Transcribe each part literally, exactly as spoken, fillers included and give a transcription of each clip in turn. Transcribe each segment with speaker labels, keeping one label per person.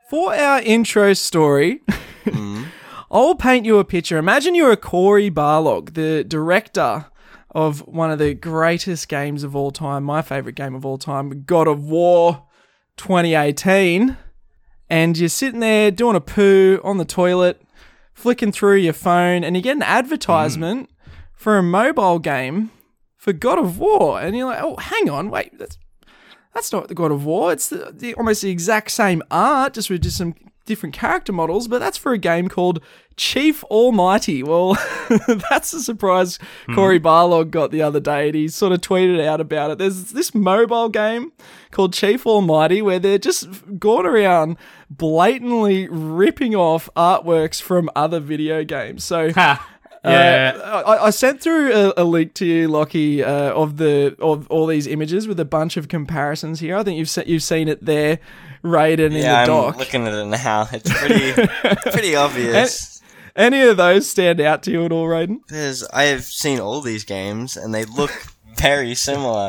Speaker 1: For our intro story,
Speaker 2: Mm.
Speaker 1: I'll paint you a picture. Imagine you're a Cory Barlog, the director of one of the greatest games of all time, my favourite game of all time, God of War twenty eighteen, and you're sitting there doing a poo on the toilet, flicking through your phone, and you get an advertisement mm. for a mobile game for God of War, and you're like, oh, hang on, wait, that's that's not the God of War. It's the, the almost the exact same art, just with just some different character models, but that's for a game called Chief Almighty. Well, that's a surprise mm. Cory Barlog got the other day, and he sort of tweeted out about it. There's this mobile game called Chief Almighty where they're just going around blatantly ripping off artworks from other video games. So...
Speaker 3: Yeah,
Speaker 1: uh, I, I sent through a, a link to you, Lockie, uh, of the of all these images with a bunch of comparisons here. I think you've se- you've seen it there, Raiden, in
Speaker 2: yeah,
Speaker 1: the dock.
Speaker 2: I'm looking at it now. It's pretty pretty obvious.
Speaker 1: Any, any of those stand out to you at all, Raiden?
Speaker 2: Because I have seen all these games and they look very similar.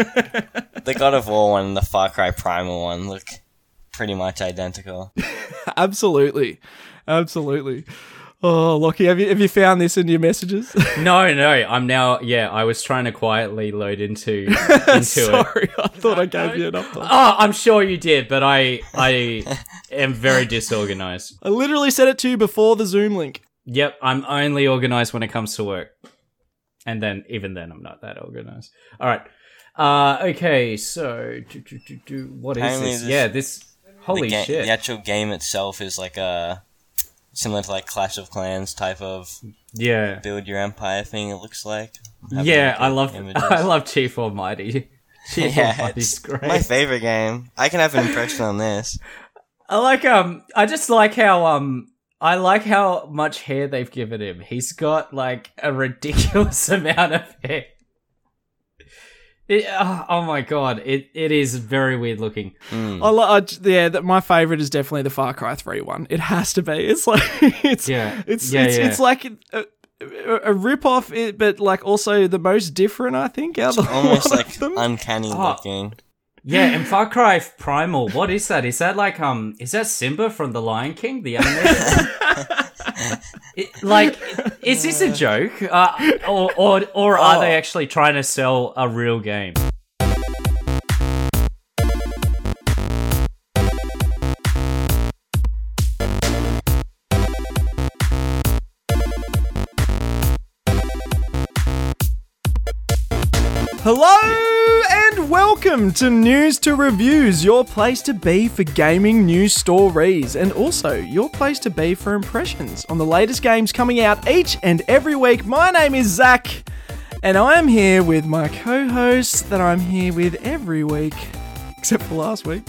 Speaker 2: The God of War one and the Far Cry Primal one look pretty much identical.
Speaker 1: Absolutely, absolutely. Oh, Lockie, have you have you found this in your messages?
Speaker 3: No, no, I'm now, yeah, I was trying to quietly load into, into
Speaker 1: Sorry,
Speaker 3: it.
Speaker 1: I thought I gave you enough time.
Speaker 3: Oh, I'm sure you did, but I I am very disorganized.
Speaker 1: I literally said it to you before the Zoom link.
Speaker 3: Yep, I'm only organized when it comes to work. And then, even then, I'm not that organized. All right. Uh, okay, so, do, do, do, do, what is
Speaker 2: Apparently
Speaker 3: this?
Speaker 2: this-
Speaker 3: Yeah, this, holy
Speaker 2: the ga-
Speaker 3: shit.
Speaker 2: The actual game itself is like a... similar to like Clash of Clans type of
Speaker 3: Yeah.
Speaker 2: build your empire thing, it looks like. I'm having
Speaker 3: Yeah,
Speaker 2: a look
Speaker 3: I
Speaker 2: at
Speaker 3: love
Speaker 2: images.
Speaker 3: I love Chief Almighty. Chief
Speaker 2: Yeah,
Speaker 3: Almighty's
Speaker 2: it's
Speaker 3: great.
Speaker 2: my favorite game. I can have an impression on this.
Speaker 3: I like um I just like how um I like how much hair they've given him. He's got like a ridiculous amount of hair. It, oh, oh my god, it it is very weird looking.
Speaker 2: Mm.
Speaker 1: I, lo- I j- yeah, that my favorite is definitely the Far Cry three one. It has to be. It's like it's
Speaker 3: Yeah.
Speaker 1: it's
Speaker 3: Yeah,
Speaker 1: it's,
Speaker 3: yeah.
Speaker 1: it's like a, a, a rip off, it, but like also the most different. I think out of
Speaker 2: Almost
Speaker 1: lot
Speaker 2: like
Speaker 1: of them.
Speaker 2: uncanny
Speaker 3: Oh.
Speaker 2: looking.
Speaker 3: Yeah, and Far Cry Primal, what is that? Is that like um is that Simba from The Lion King, the animated? It, like, is this a joke, uh, or or or are
Speaker 2: Oh.
Speaker 3: they actually trying to sell a real game?
Speaker 1: Hello and welcome to News to Reviews, your place to be for gaming news stories, and also your place to be for impressions on the latest games coming out each and every week. My name is Zach, and I am here with my co-host that I'm here with every week, except for last week.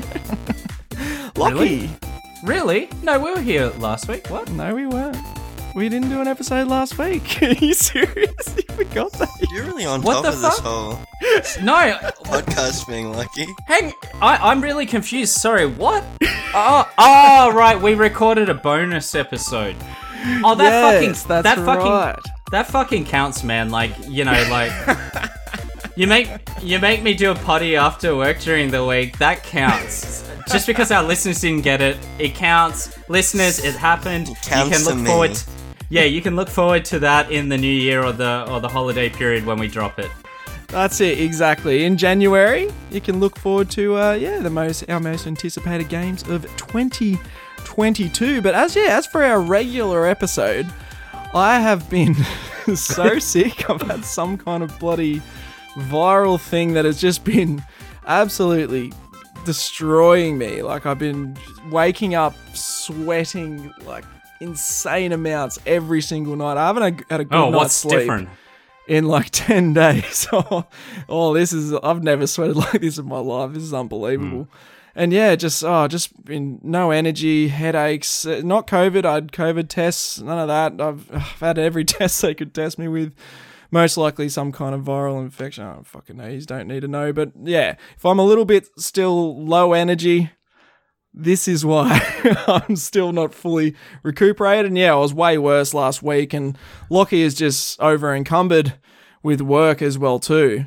Speaker 1: Lockie.
Speaker 3: Really? Really? No, we were here last week. What?
Speaker 1: No, we weren't. We didn't do an episode last week. Are you serious? You forgot that?
Speaker 2: You're really on
Speaker 3: What
Speaker 2: top
Speaker 3: the
Speaker 2: of this
Speaker 3: fuck?
Speaker 2: whole
Speaker 3: No.
Speaker 2: podcast being lucky.
Speaker 3: Hang, I, I'm really confused. Sorry, what? Oh, oh, right. We recorded a bonus episode. Oh, that
Speaker 1: Yes,
Speaker 3: fucking,
Speaker 1: that's
Speaker 3: that fucking,
Speaker 1: right.
Speaker 3: that fucking counts, man. Like, you know, like, you make you make me do a potty after work during the week. That counts. Just because our listeners didn't get it, it counts. Listeners, it happened.
Speaker 2: It counts
Speaker 3: you can look
Speaker 2: to me.
Speaker 3: forward. To, yeah, you can look forward to that in the new year or the or the holiday period when we drop it.
Speaker 1: That's it, exactly. In January, you can look forward to uh, yeah the most our most anticipated games of twenty twenty-two. But as yeah, as for our regular episode, I have been so sick. I've had some kind of bloody viral thing that has just been absolutely destroying me. Like, I've been waking up sweating like insane amounts every single night. I haven't had a good
Speaker 3: Oh,
Speaker 1: night's
Speaker 3: what's
Speaker 1: sleep
Speaker 3: different?
Speaker 1: in like ten days. Oh, oh, this is, I've never sweated like this in my life. This is unbelievable. And yeah, just, oh, just been no energy, headaches, uh, not COVID. I had COVID tests, none of that. I've, I've had every test they could test me with. Most likely some kind of viral infection. I don't fucking know. You don't need to know. But yeah, if I'm a little bit still low energy, this is why I'm still not fully recuperated. And yeah, I was way worse last week, and Lockie is just over encumbered with work as well too.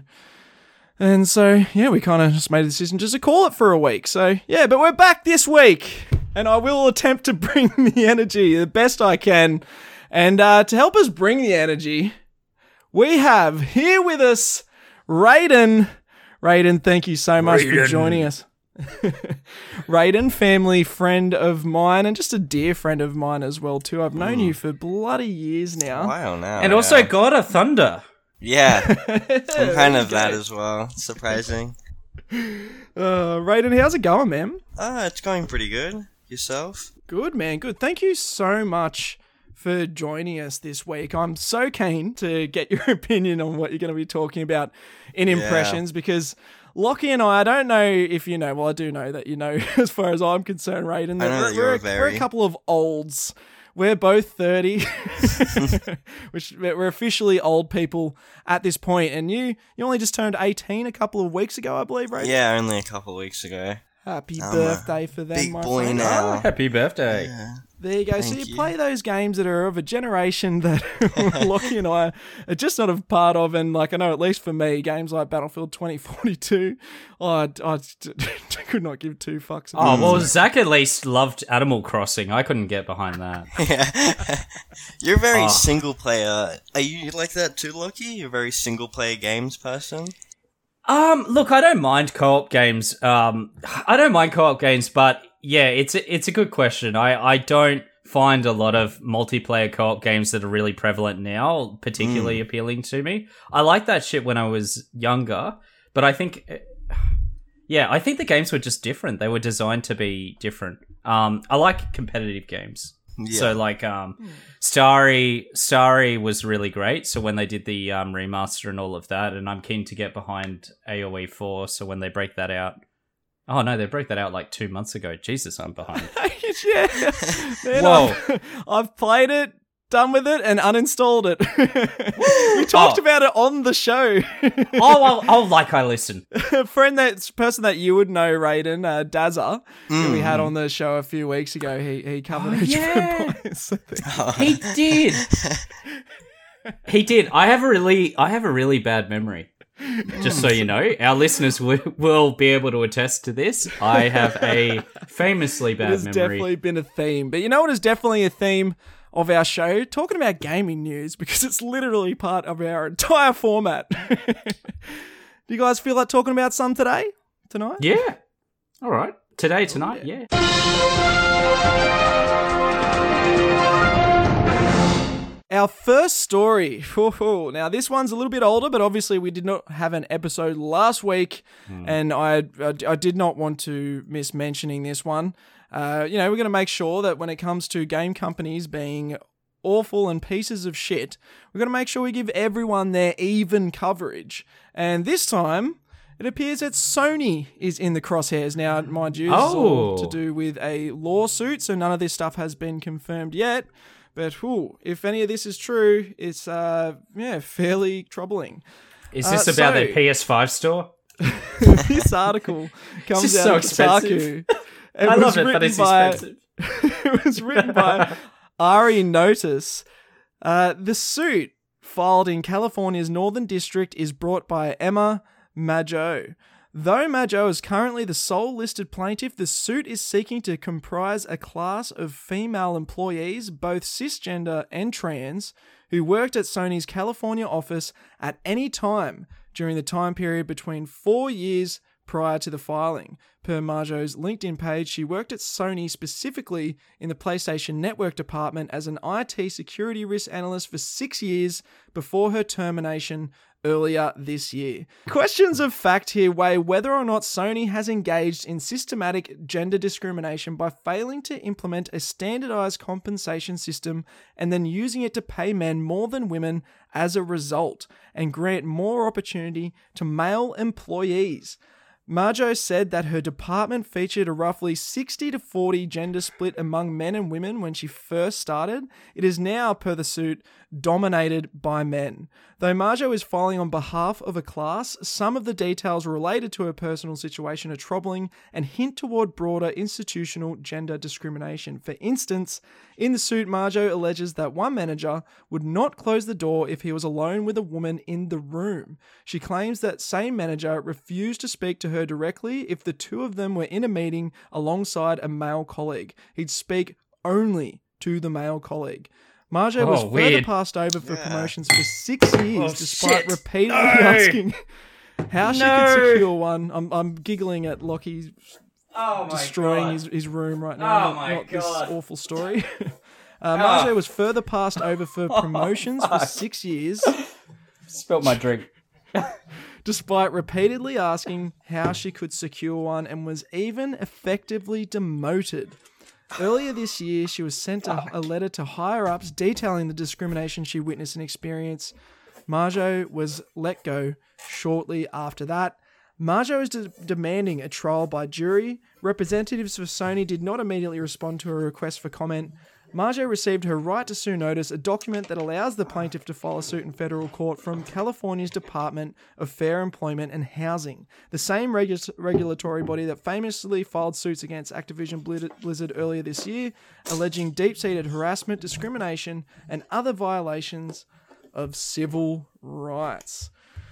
Speaker 1: And so, yeah, we kind of just made a decision just to call it for a week. So yeah, but we're back this week and I will attempt to bring the energy the best I can. And uh, to help us bring the energy, we have here with us Raiden. Raiden, thank you so much Raiden. for joining us. Raiden, family friend of mine, and just a dear friend of mine as well too. I've known mm. you for bloody years now.
Speaker 2: Wow, now.
Speaker 3: And
Speaker 2: yeah.
Speaker 3: also God of Thunder.
Speaker 2: Yeah, I'm kind of that as well. Surprising.
Speaker 1: Uh, Raiden, how's it going, man?
Speaker 2: Ah, uh, it's going pretty good. Yourself?
Speaker 1: Good, man. Good. Thank you so much for joining us this week. I'm so keen to get your opinion on what you're going to be talking about in Impressions yeah. because Lockie and I, I don't know if you know, well, I do know that you know, as far as I'm concerned, Raiden, that
Speaker 2: I know
Speaker 1: we're,
Speaker 2: that you're
Speaker 1: we're,
Speaker 2: a
Speaker 1: a,
Speaker 2: very...
Speaker 1: we're a couple of olds. We're both thirty, which we're officially old people at this point. And you, you only just turned eighteen a couple of weeks ago, I believe, Raiden?
Speaker 2: Yeah, only a couple of weeks ago.
Speaker 1: Happy
Speaker 2: I'm
Speaker 1: birthday for them,
Speaker 2: big
Speaker 1: my
Speaker 2: boy
Speaker 1: friend.
Speaker 2: now.
Speaker 3: Oh, happy birthday.
Speaker 2: Yeah.
Speaker 1: There you go.
Speaker 2: Thank
Speaker 1: so you,
Speaker 2: you
Speaker 1: play those games that are of a generation that Lockie and I are just not a part of. And like I know, at least for me, games like Battlefield twenty forty-two, oh, I, I could not give two fucks about.
Speaker 3: Oh, well, Zach at least loved Animal Crossing. I couldn't get behind that.
Speaker 2: Yeah. You're very
Speaker 3: oh.
Speaker 2: single player. Are you like that too, Lockie? You're a very single player games person?
Speaker 3: Um, look, I don't mind co-op games. Um, I don't mind co-op games, but yeah, it's a, it's a good question. I, I don't find a lot of multiplayer co-op games that are really prevalent now particularly mm. appealing to me. I liked that shit when I was younger, but I think, yeah, I think the games were just different. They were designed to be different. Um, I like competitive games. Yeah. So like um, Starry Starry was really great. So when they did the um, remaster and all of that, and I'm keen to get behind A O E four. So when they break that out, oh no, they broke that out like two months ago. Jesus, I'm behind.
Speaker 1: Yeah, man,
Speaker 3: whoa!
Speaker 1: I've, I've played it, done with it, and uninstalled it. We talked
Speaker 3: oh.
Speaker 1: about it on the show.
Speaker 3: oh, well, oh, like I listen.
Speaker 1: A friend that person that you would know, Raiden, uh, Dazza, mm. who we had on the show a few weeks ago. He he covered
Speaker 3: oh,
Speaker 1: Age
Speaker 3: yeah.
Speaker 1: of Empires.
Speaker 3: He did. He did. I have a really, I have a really bad memory. Just so you know, our listeners w- will be able to attest to this. I have a famously bad
Speaker 1: it has
Speaker 3: memory.
Speaker 1: Definitely been a theme, but you know what is definitely a theme of our show? Talking about gaming news, because it's literally part of our entire format. Do you guys feel like talking about some today? Tonight?
Speaker 3: Yeah. All right. Today, tonight, oh, yeah. yeah.
Speaker 1: Our first story. Now, this one's a little bit older, but obviously we did not have an episode last week, mm. and I, I I did not want to miss mentioning this one. Uh, you know, we're going to make sure that when it comes to game companies being awful and pieces of shit, we're going to make sure we give everyone their even coverage. And this time, it appears that Sony is in the crosshairs. Now, mind you, this
Speaker 3: oh.
Speaker 1: is all to do with a lawsuit, so none of this stuff has been confirmed yet. But whew, if any of this is true, it's uh, yeah, fairly troubling.
Speaker 3: Is this
Speaker 1: uh,
Speaker 3: about
Speaker 1: so,
Speaker 3: their P S five store?
Speaker 1: This article comes
Speaker 3: this
Speaker 1: out
Speaker 3: so
Speaker 1: of
Speaker 3: expensive.
Speaker 1: Kotaku. It
Speaker 3: I love
Speaker 1: was
Speaker 3: it, but it's
Speaker 1: by,
Speaker 3: expensive.
Speaker 1: It was written by Ari Notice. Uh, the suit filed in California's Northern District is brought by Emma Majo. Though Majo is currently the sole listed plaintiff, the suit is seeking to comprise a class of female employees, both cisgender and trans, who worked at Sony's California office at any time during the time period between four years prior to the filing. Per Majo's LinkedIn page, she worked at Sony specifically in the PlayStation Network department as an I T security risk analyst for six years before her termination earlier this year. Questions of fact here weigh whether or not Sony has engaged in systematic gender discrimination by failing to implement a standardized compensation system and then using it to pay men more than women as a result and grant more opportunity to male employees. Majo said that her department featured a roughly sixty to forty gender split among men and women when she first started. It is now, per the suit, dominated by men. Though Majo is filing on behalf of a class, some of the details related to her personal situation are troubling and hint toward broader institutional gender discrimination. For instance, in the suit, Majo alleges that one manager would not close the door if he was alone with a woman in the room. She claims that same manager refused to speak to her her directly if the two of them were in a meeting alongside a male colleague. He'd speak only to the male colleague. Marjo
Speaker 3: Oh,
Speaker 1: was further
Speaker 3: weird.
Speaker 1: passed over for
Speaker 2: Yeah.
Speaker 1: promotions for six years,
Speaker 3: Oh,
Speaker 1: despite
Speaker 3: shit.
Speaker 1: repeatedly
Speaker 3: No.
Speaker 1: asking how she
Speaker 3: No.
Speaker 1: could secure one. I'm, I'm giggling at Lockie
Speaker 3: Oh my
Speaker 1: destroying
Speaker 3: god.
Speaker 1: his, his room right now.
Speaker 3: Oh
Speaker 1: not,
Speaker 3: my
Speaker 1: not this
Speaker 3: God.
Speaker 1: awful story. uh, Marjo
Speaker 3: Oh.
Speaker 1: was further passed over for promotions for
Speaker 3: fuck.
Speaker 1: six years,
Speaker 3: Spilled my drink.
Speaker 1: despite repeatedly asking how she could secure one, and was even effectively demoted. Earlier this year, she was sent a, a letter to higher-ups detailing the discrimination she witnessed and experienced. Marjo was let go shortly after that. Marjo is de- demanding a trial by jury. Representatives for Sony did not immediately respond to a request for comment. Marjo received her right to sue notice, a document that allows the plaintiff to file a suit in federal court from California's Department of Fair Employment and Housing, the same regu- regulatory body that famously filed suits against Activision Bli- Blizzard earlier this year, alleging deep-seated harassment, discrimination, and other violations of civil rights.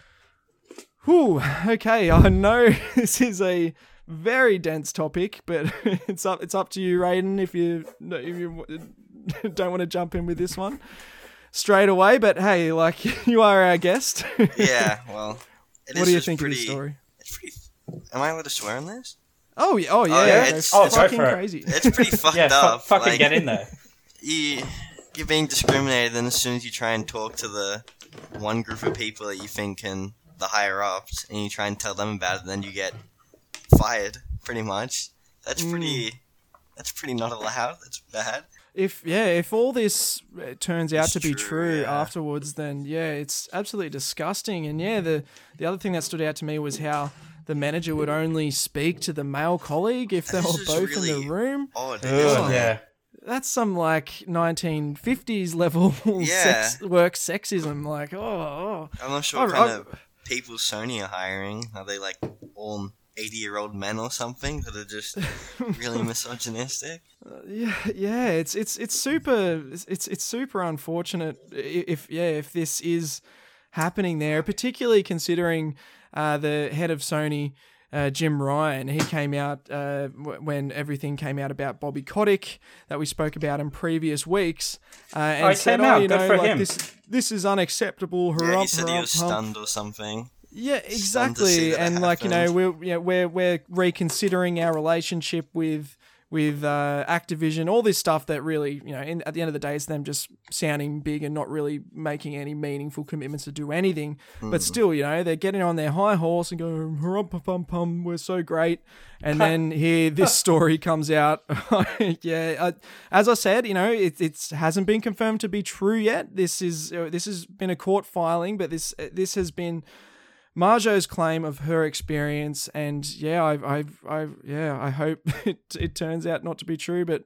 Speaker 1: Whew, okay, I know this is a very dense topic, but it's up it's up to you, Raiden, if you if you don't want to jump in with this one straight away. But hey, like, you are our guest.
Speaker 2: Yeah, well, it
Speaker 1: What
Speaker 2: is
Speaker 1: do you
Speaker 2: just
Speaker 1: think
Speaker 2: pretty,
Speaker 1: of this story?
Speaker 2: It's pretty. Am I allowed to swear on this?
Speaker 1: Oh yeah, oh yeah,
Speaker 2: Oh, yeah,
Speaker 1: go
Speaker 2: it's-
Speaker 3: Oh, go
Speaker 1: fucking
Speaker 3: for it.
Speaker 1: crazy.
Speaker 2: It's pretty fucked
Speaker 3: Yeah, fu-
Speaker 2: up.
Speaker 3: fucking
Speaker 2: like,
Speaker 3: get in there.
Speaker 2: You, you're being discriminated, and as soon as you try and talk to the one group of people that you think can, the higher ups, and you try and tell them about it, then you get fired, pretty much. That's pretty. That's pretty not allowed. That's bad.
Speaker 1: If yeah, if all this uh, turns out
Speaker 2: It's
Speaker 1: to be
Speaker 2: true,
Speaker 1: true
Speaker 2: yeah.
Speaker 1: afterwards, then yeah, it's absolutely disgusting. And yeah, the the other thing that stood out to me was how the manager would only speak to the male colleague if they
Speaker 2: This
Speaker 1: were
Speaker 2: is
Speaker 1: both in
Speaker 2: really
Speaker 1: the room.
Speaker 2: Odd,
Speaker 3: Ugh,
Speaker 2: isn't it?
Speaker 3: yeah.
Speaker 1: That's some like nineteen fifties level
Speaker 2: Yeah.
Speaker 1: sex, work sexism. Like, oh, oh.
Speaker 2: I'm not sure
Speaker 1: I-
Speaker 2: what kind
Speaker 1: I-
Speaker 2: of people Sony are hiring. Are they like all eighty-year-old men or something that are just really misogynistic?
Speaker 1: yeah, yeah. It's it's it's super. It's it's super unfortunate i- if yeah if this is happening there, particularly considering uh, the head of Sony. Uh, Jim Ryan, he came out uh, w- when everything came out about Bobby Kotick that we spoke about in previous weeks, uh, and
Speaker 3: Oh, he
Speaker 1: said,
Speaker 3: came
Speaker 1: "Oh,
Speaker 3: out.
Speaker 1: you
Speaker 3: Good
Speaker 1: know,
Speaker 3: for
Speaker 1: like
Speaker 3: him."
Speaker 1: this, this is unacceptable."
Speaker 2: Yeah,
Speaker 1: Hurrah,
Speaker 2: he said he
Speaker 1: hurrah,
Speaker 2: was
Speaker 1: hump.
Speaker 2: stunned or something.
Speaker 1: Yeah,
Speaker 2: Stunned to see
Speaker 1: exactly.
Speaker 2: that
Speaker 1: And
Speaker 2: it
Speaker 1: like you know,
Speaker 2: happened.
Speaker 1: we're you know, we're we're reconsidering our relationship with with uh, Activision. All this stuff that really, you know, in, at the end of the day, it's them just sounding big and not really making any meaningful commitments to do anything. But still, you know, they're getting on their high horse and going, "Hurrah, pum pum pum, we're so great." And then here, this story comes out. yeah, uh, as I said, you know, it it's hasn't been confirmed to be true yet. This is uh, this has been a court filing, but this uh, this has been Marjo's claim of her experience, and yeah, I've, I've, I've yeah, I hope it it turns out not to be true, but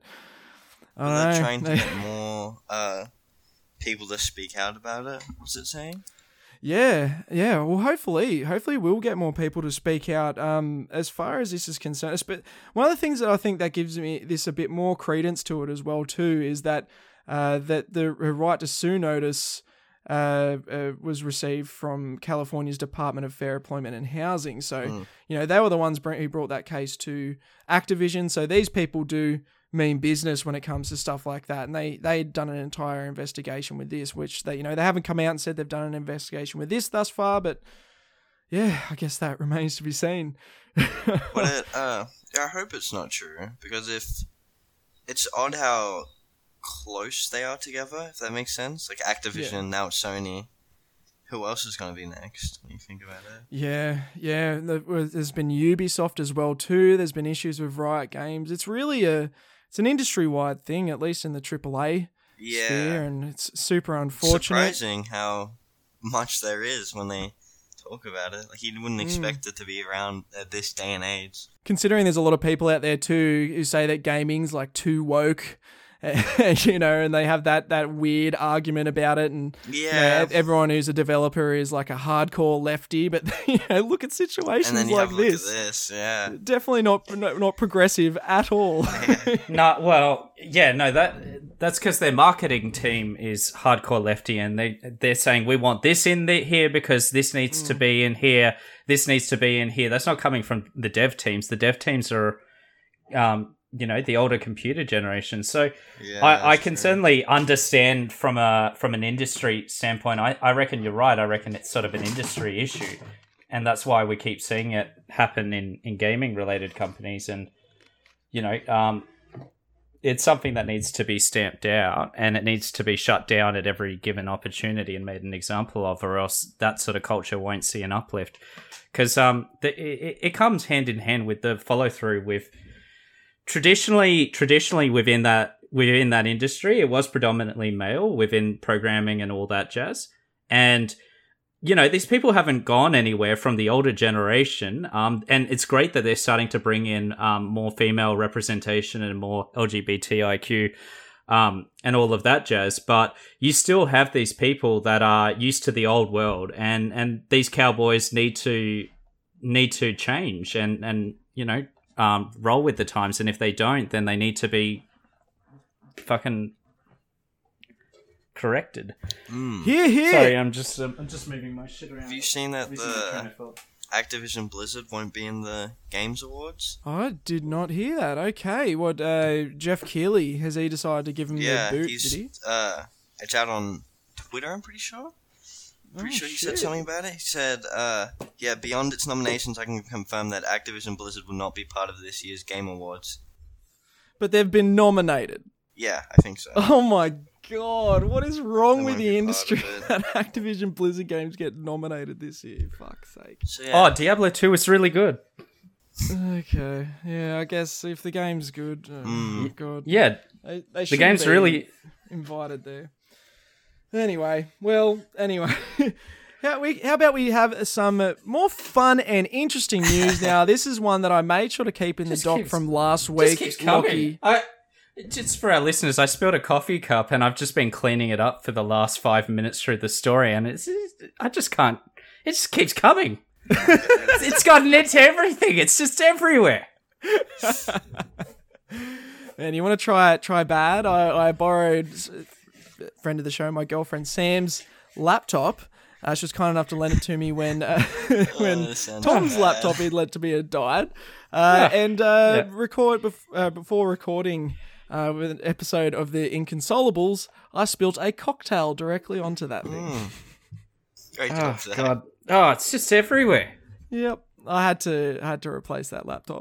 Speaker 1: I
Speaker 2: Are
Speaker 1: don't
Speaker 2: they
Speaker 1: know.
Speaker 2: trying to
Speaker 1: They-
Speaker 2: get more uh, people to speak out about it? What's it saying?
Speaker 1: Yeah, yeah. Well, hopefully, hopefully we'll get more people to speak out. Um, as far as this is concerned, but one of the things that I think that gives me this a bit more credence to it as well too is that uh, that the her right to sue notice uh, uh, was received from California's Department of Fair Employment and Housing. So you know they were the ones br- who brought that case to Activision. So these people do mean business when it comes to stuff like that, and they they'd done an entire investigation with this, which they you know they haven't come out and said they've done an investigation with this thus far, but yeah, I guess that remains to be seen.
Speaker 2: But it, uh, I hope it's not true, because if it's odd how close they are together, if that makes sense. Like Activision,
Speaker 1: Yeah.
Speaker 2: now it's Sony. Who else is going to be next when you think about it?
Speaker 1: Yeah, yeah. there- There's been Ubisoft as well too. There's been issues with Riot Games. It's really a it's an industry wide thing, at least in the triple A
Speaker 2: Yeah.
Speaker 1: sphere, and it's super
Speaker 2: It's
Speaker 1: unfortunate.
Speaker 2: surprising how much there is when they talk about it. Like, you wouldn't
Speaker 1: Mm.
Speaker 2: expect it to be around at this day and age.
Speaker 1: Considering there's a lot of people out there too who say that gaming's like too woke, you know, and they have that, that weird argument about it. And
Speaker 2: Yeah.
Speaker 1: you know, everyone who's a developer is like a hardcore lefty, but you know, look at situations
Speaker 2: And then you
Speaker 1: like
Speaker 2: have a look
Speaker 1: this.
Speaker 2: at this, yeah.
Speaker 1: Definitely not, not not progressive at all.
Speaker 3: No, well, yeah, no, that that's because their marketing team is hardcore lefty, and they they're saying we want this in the, here because this needs mm. to be in here, this needs to be in here. That's not coming from the dev teams. The dev teams are, um, you know, the older computer generation. So
Speaker 2: yeah,
Speaker 3: I, I can
Speaker 2: true.
Speaker 3: certainly understand from a from an industry standpoint. I, I reckon you're right. I reckon it's sort of an industry issue, and that's why we keep seeing it happen in, in gaming related companies. And you know, um, it's something that needs to be stamped out, and it needs to be shut down at every given opportunity and made an example of, or else that sort of culture won't see an uplift. Because um, the, it, it comes hand in hand with the follow through with traditionally, traditionally within that within that industry, it was predominantly male within programming and all that jazz, and you know, these people haven't gone anywhere from the older generation, um, and it's great that they're starting to bring in um, more female representation and more L G B T I Q um, and all of that jazz. But you still have these people that are used to the old world, and, and these cowboys need to need to change and and you know um, roll with the times. And if they don't, then they need to be fucking corrected.
Speaker 2: Mm.
Speaker 1: Here, here.
Speaker 3: Sorry, I'm just um, I'm just moving my shit around.
Speaker 2: Have you seen that
Speaker 3: Losing my train
Speaker 2: the
Speaker 3: of thought.
Speaker 2: Activision Blizzard won't be in the Games Awards?
Speaker 1: I did not hear that. Okay, what? Uh, Jeff Keighley, has he decided to give him
Speaker 2: Yeah,
Speaker 1: the boot?
Speaker 2: he's,
Speaker 1: Did he?
Speaker 2: uh, it's out on Twitter, I'm pretty sure. Pretty
Speaker 1: Oh,
Speaker 2: sure he
Speaker 1: shit.
Speaker 2: said something about it. He said, uh, yeah, beyond its nominations, I can confirm that Activision Blizzard will not be part of this year's Game Awards.
Speaker 1: But they've been nominated.
Speaker 2: Yeah, I think so.
Speaker 1: Oh my god, what is wrong
Speaker 2: They
Speaker 1: with
Speaker 2: won't
Speaker 1: the
Speaker 2: be
Speaker 1: industry
Speaker 2: part of it.
Speaker 1: that Activision Blizzard games get nominated this year? Fuck's sake.
Speaker 2: So, yeah.
Speaker 3: Oh, Diablo two is really good.
Speaker 1: Okay, yeah, I guess if the game's good, oh
Speaker 2: Mm.
Speaker 1: god,
Speaker 3: Yeah,
Speaker 1: they, they
Speaker 3: the
Speaker 1: shouldn't
Speaker 3: game's
Speaker 1: be
Speaker 3: really.
Speaker 1: invited there. Anyway, well, anyway. How, we, how about we have some uh, more fun and interesting news now? This is one that I made sure to keep in
Speaker 3: Just
Speaker 1: the doc
Speaker 3: keeps-
Speaker 1: from last
Speaker 3: Just
Speaker 1: week.
Speaker 3: keeps coming.
Speaker 1: Lockie.
Speaker 3: I, just for our listeners, I spilled a coffee cup and I've just been cleaning it up for the last five minutes through the story, and it's I just can't. It just keeps coming. It's gotten into everything. It's just everywhere.
Speaker 1: Man, you want to try try bad? I, I borrowed a friend of the show, my girlfriend Sam's laptop. Uh, she was kind enough to lend it to me when uh, when
Speaker 2: this sounds
Speaker 1: Tom's
Speaker 2: bad.
Speaker 1: laptop he'd led to me had died, uh,
Speaker 3: Yeah.
Speaker 1: and uh,
Speaker 3: Yeah.
Speaker 1: record bef- uh, before recording uh, with an episode of the Inconsolables, I spilt a cocktail directly onto that thing.
Speaker 2: Mm. Great
Speaker 3: Oh
Speaker 2: job for that.
Speaker 3: god. Oh, it's just everywhere.
Speaker 1: Yep, I had to I had to replace that laptop.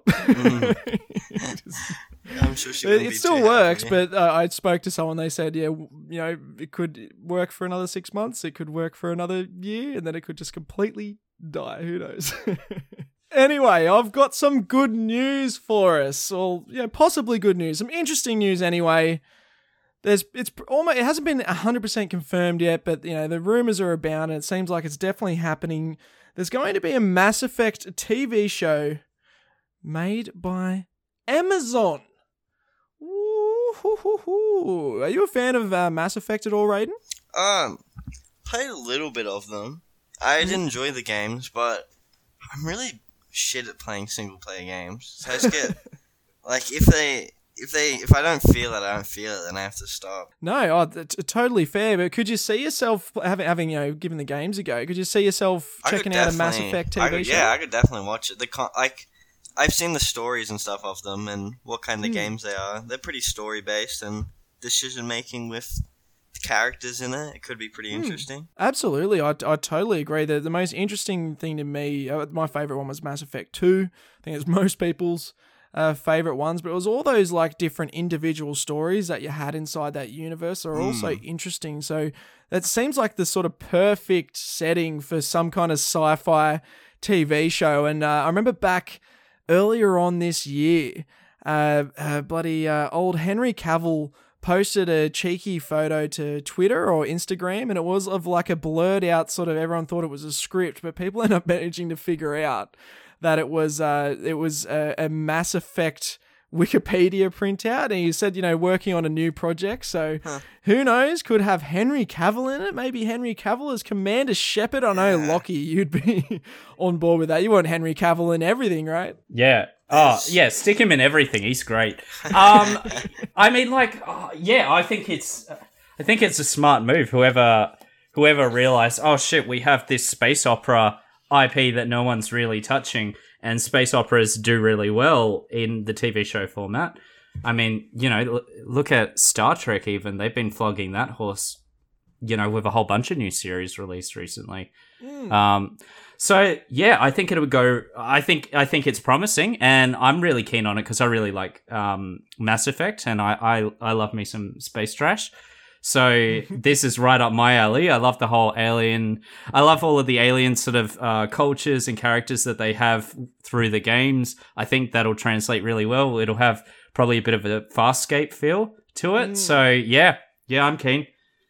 Speaker 2: I'm sure she
Speaker 1: It,
Speaker 2: wouldn't
Speaker 1: it
Speaker 2: be
Speaker 1: still
Speaker 2: too
Speaker 1: works,
Speaker 2: happy.
Speaker 1: but uh, I spoke to someone. They said, yeah, w- you know, it could work for another six months. It could work for another year, and then it could just completely die. Who knows? Anyway, I've got some good news for us, or yeah, possibly good news. Some interesting news, anyway. There's it's almost it hasn't been one hundred percent confirmed yet, but you know the rumors are abound, and it seems like it's definitely happening. There's going to be a Mass Effect T V show made by Amazon. Ooh, are you a fan of uh, Mass Effect at all, Raiden?
Speaker 2: Um, played a little bit of them. I did enjoy the games, but I'm really shit at playing single player games. So I just get like if they if they if I don't feel it, I don't feel it, then I have to stop.
Speaker 1: No, oh, it's totally fair. But could you see yourself having, having you know, given the games a go? Could you see yourself
Speaker 2: I could
Speaker 1: checking out a Mass
Speaker 2: definitely-
Speaker 1: Effect T
Speaker 2: I
Speaker 1: V
Speaker 2: could-
Speaker 1: show?
Speaker 2: Yeah, I could definitely watch it. The con- like I've seen the stories and stuff of them and what kind of
Speaker 1: Hmm.
Speaker 2: games they are. They're pretty story based and decision making with the characters in it. It could be pretty
Speaker 1: Hmm.
Speaker 2: interesting.
Speaker 1: Absolutely, I, I totally agree. The, the most interesting thing to me, uh, my favorite one was Mass Effect two. I think it's most people's uh, favorite ones, but it was all those like different individual stories that you had inside that universe are also interesting. So that seems like the sort of perfect setting for some kind of sci-fi T V show. And uh, I remember back earlier on this year, uh, uh, bloody uh, old Henry Cavill posted a cheeky photo to Twitter or Instagram, and it was of like a blurred out sort of, everyone thought it was a script, but people ended up managing to figure out that it was uh, it was a, a Mass Effect Wikipedia printout, and he said, you know, working on a new project. So
Speaker 2: Huh.
Speaker 1: who knows? Could have Henry Cavill in it. Maybe Henry Cavill as Commander Shepard. I know,
Speaker 2: Yeah.
Speaker 1: Lockie, you'd be on board with that. You want Henry Cavill in everything, right?
Speaker 3: Yeah. Oh, yeah. Stick him in everything. He's great. Um, I mean, like, oh, yeah. I think it's, I think it's a smart move. Whoever, whoever realized, oh shit, we have this space opera I P that no one's really touching, and space operas do really well in the T V show format. I mean, you know, l- look at Star Trek. Even they've been flogging that horse, you know, with a whole bunch of new series released recently.
Speaker 1: Mm.
Speaker 3: Um, so yeah, I think it would go. I think I think it's promising, and I'm really keen on it because I really like um, Mass Effect, and I, I I love me some space trash. So this is right up my alley. I love the whole alien. I love all of the alien sort of uh, cultures and characters that they have through the games. I think that'll translate really well. It'll have probably a bit of a Farscape feel to it.
Speaker 1: Mm.
Speaker 3: So yeah, yeah, I'm keen.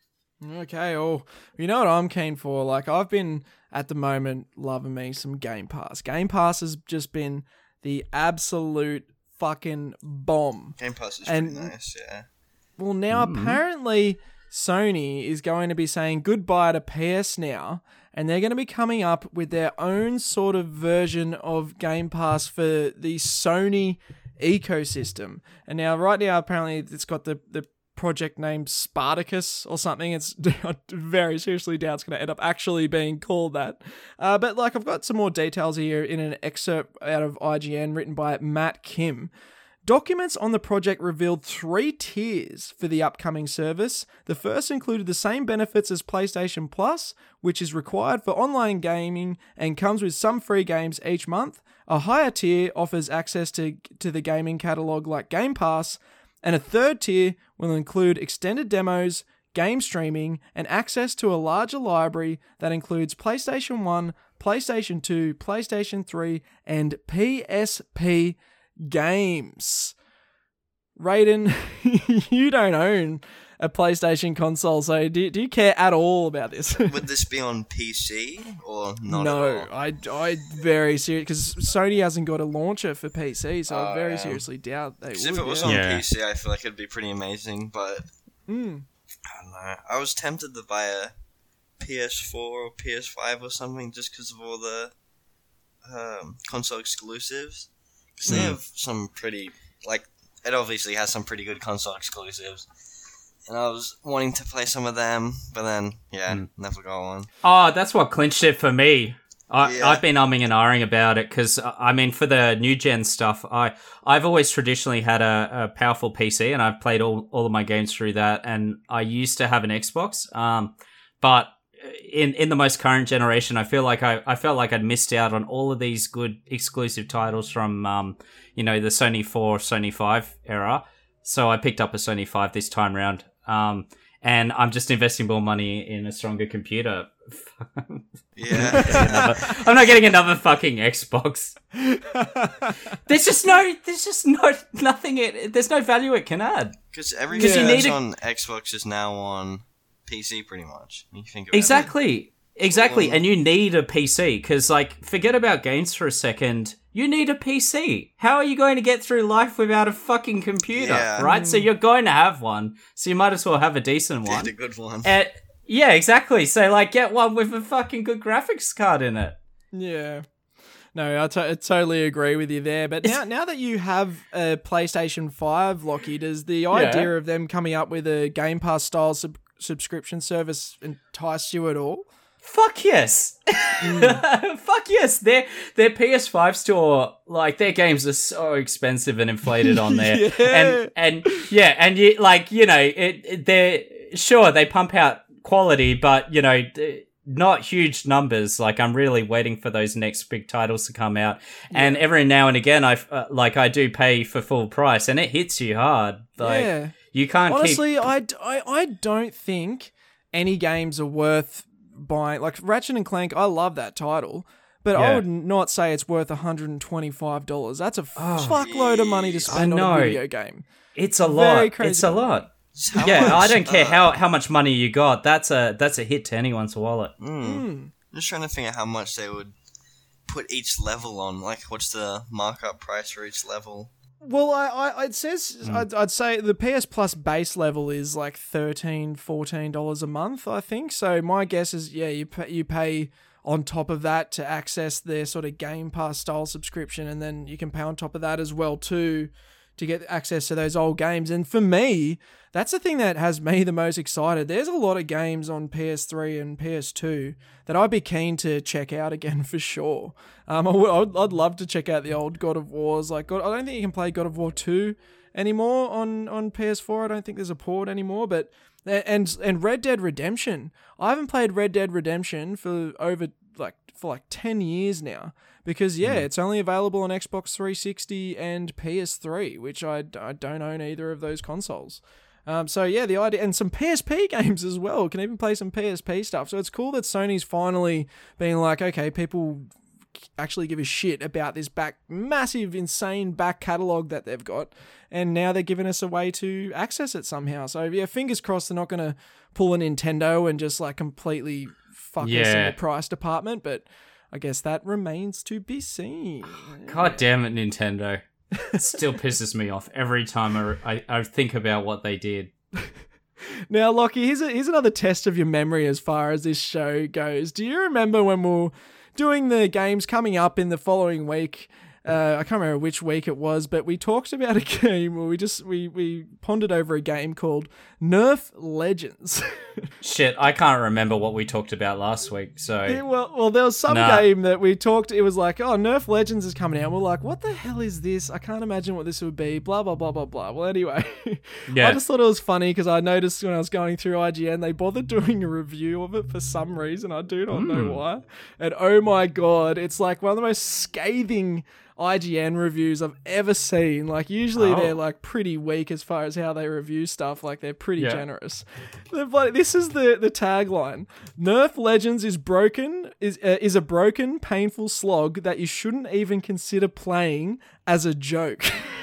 Speaker 1: Okay, well, you know what I'm keen for? Like, I've been, at the moment, loving me some Game Pass. Game Pass has just been the absolute fucking bomb.
Speaker 2: Game Pass is
Speaker 1: And-
Speaker 2: pretty nice, yeah.
Speaker 1: Well, now
Speaker 3: Mm.
Speaker 1: apparently Sony is going to be saying goodbye to P S now, and they're going to be coming up with their own sort of version of Game Pass for the Sony ecosystem. And now, right now, apparently it's got the, the project name Spartacus or something. It's I very seriously doubt it's going to end up actually being called that. Uh, but like, I've got some more details here in an excerpt out of I G N written by Matt Kim. Documents on the project revealed three tiers for the upcoming service. The first included the same benefits as PlayStation Plus, which is required for online gaming and comes with some free games each month. A higher tier offers access to, to the gaming catalog like Game Pass, and a third tier will include extended demos, game streaming, and access to a larger library that includes PlayStation one, PlayStation two, PlayStation three, and P S P games. Raiden, you don't own a PlayStation console, so do, do you care at all about this?
Speaker 2: Would this be on P C or not
Speaker 1: no,
Speaker 2: at all?
Speaker 1: I, I very serious because Sony hasn't got a launcher for P C, so I
Speaker 2: Oh,
Speaker 1: very
Speaker 2: yeah.
Speaker 1: seriously doubt they would.
Speaker 2: Because if it was
Speaker 1: yeah.
Speaker 2: on
Speaker 3: Yeah.
Speaker 2: P C, I feel like it'd be pretty amazing, but
Speaker 1: Mm.
Speaker 2: I don't know. I was tempted to buy a P S four or P S five or something just because of all the um, console exclusives. Because they
Speaker 3: Mm.
Speaker 2: have some pretty, like, it obviously has some pretty good console exclusives. And I was wanting to play some of them, but then, yeah,
Speaker 3: Mm.
Speaker 2: never got one.
Speaker 3: Oh, that's what clinched it for me. I,
Speaker 2: Yeah.
Speaker 3: I've been umming and ahhing about it because, I mean, for the new gen stuff, I, I've always traditionally had a, a powerful P C and I've played all, all of my games through that. And I used to have an Xbox. Um, but in, in the most current generation, I feel like I, I felt like I'd missed out on all of these good exclusive titles from, um, you know, the Sony four, Sony five era. So I picked up a Sony five this time round. Um, and I'm just investing more money in a stronger computer.
Speaker 2: Yeah.
Speaker 3: Another- I'm not getting another fucking Xbox. There's just no, there's just no, nothing, it, there's no value it can add.
Speaker 2: Because everything
Speaker 1: you
Speaker 2: that's
Speaker 3: need a-
Speaker 2: on Xbox is now on P C, pretty much. When you think about it.
Speaker 3: Exactly. Exactly.
Speaker 2: Mm.
Speaker 3: And you need a P C because, like, forget about games for a second. You need a P C. How are you going to get through life without a fucking computer?
Speaker 2: Yeah.
Speaker 3: Right? So you're going to have one. So you might as well have a decent one.
Speaker 2: Get a good one.
Speaker 3: And, yeah, exactly. So, like, get one with a fucking good graphics card in it.
Speaker 1: Yeah. No, I, to- I totally agree with you there. But now, now that you have a PlayStation five, Lockie, does the idea of them coming up with a Game Pass style sub- subscription service entice you at all?
Speaker 3: Fuck yes. Fuck yes. Their their P S five store, like, their games are so expensive and inflated on there.
Speaker 1: Yeah.
Speaker 3: And and yeah, and you like, you know, it, it they're sure they pump out quality, but you know, d- not huge numbers. Like, I'm really waiting for those next big titles to come out. And every now and again I uh, like I do pay for full price and it hits you hard. Like,
Speaker 1: yeah.
Speaker 3: you can't keep
Speaker 1: Honestly, I, d- I, I don't think any games are worth buying. Like Ratchet and Clank, I love that title, but I
Speaker 3: Yeah.
Speaker 1: would not say it's worth one hundred twenty-five dollars. That's a
Speaker 3: Oh.
Speaker 1: fuckload of money to spend on
Speaker 3: know.
Speaker 1: a video game.
Speaker 3: it's a
Speaker 1: Very
Speaker 3: lot.
Speaker 1: crazy.
Speaker 3: It's a lot.
Speaker 2: So how
Speaker 3: Yeah, I
Speaker 2: much,
Speaker 3: don't care
Speaker 2: uh,
Speaker 3: how, how much money you got. That's a that's a hit to anyone's wallet.
Speaker 2: Mm.
Speaker 1: Mm.
Speaker 2: Just trying to figure out how much they would put each level on. Like, what's the markup price for each level?
Speaker 1: Well, I, I it says
Speaker 3: Mm.
Speaker 1: I'd, I'd say the P S Plus base level is like thirteen dollars, fourteen dollars a month, I think. So my guess is, yeah, you pay, you pay on top of that to access their sort of Game Pass style subscription, and then you can pay on top of that as well too to get access to those old games. And for me, that's the thing that has me the most excited. There's a lot of games on P S three and P S two that I'd be keen to check out again for sure. Um, I would, I'd, I'd love to check out the old God of Wars. Like, God, I don't think you can play God of War two anymore on, on P S four. I don't think there's a port anymore, but and and Red Dead Redemption. I haven't played Red Dead Redemption for over like for like ten years now. Because, yeah, it's only available on Xbox three sixty and P S three, which I, I don't own either of those consoles. Um, so, yeah, the idea... And some P S P games as well. Can even play some P S P stuff. So it's cool that Sony's finally being like, okay, people actually give a shit about this back massive, insane back catalogue that they've got. And now they're giving us a way to access it somehow. So, yeah, fingers crossed they're not going to pull a Nintendo and just, like, completely fuck us in
Speaker 3: Yeah.
Speaker 1: the price department. But... I guess that remains to be seen.
Speaker 3: God damn it, Nintendo. It still pisses me off every time I, I, I think about what they did.
Speaker 1: Now, Lockie, here's, a, here's another test of your memory as far as this show goes. Do you remember when we were doing the games coming up in the following week? Uh, I can't remember which week it was, but we talked about a game where we just we, we pondered over a game called Nerf Legends.
Speaker 3: Shit, I can't remember what we talked about last week, so...
Speaker 1: Yeah, well, well, there was some
Speaker 3: Nah.
Speaker 1: game that we talked, it was like, oh, Nerf Legends is coming out. We're like, what the hell is this? I can't imagine what this would be, blah, blah, blah, blah, blah. Well, anyway,
Speaker 3: Yeah.
Speaker 1: I just thought it was funny because I noticed when I was going through I G N, they bothered doing a review of it for some reason. I do not know why. And oh my God, it's like one of the most scathing I G N reviews I've ever seen. Like, usually
Speaker 3: Oh.
Speaker 1: they're like pretty weak as far as how they review stuff. Like, they're pretty
Speaker 3: Yeah.
Speaker 1: generous. They're like, this is the, the tagline: Nerf Legends is broken is uh, is a broken, painful slog that you shouldn't even consider playing as a joke.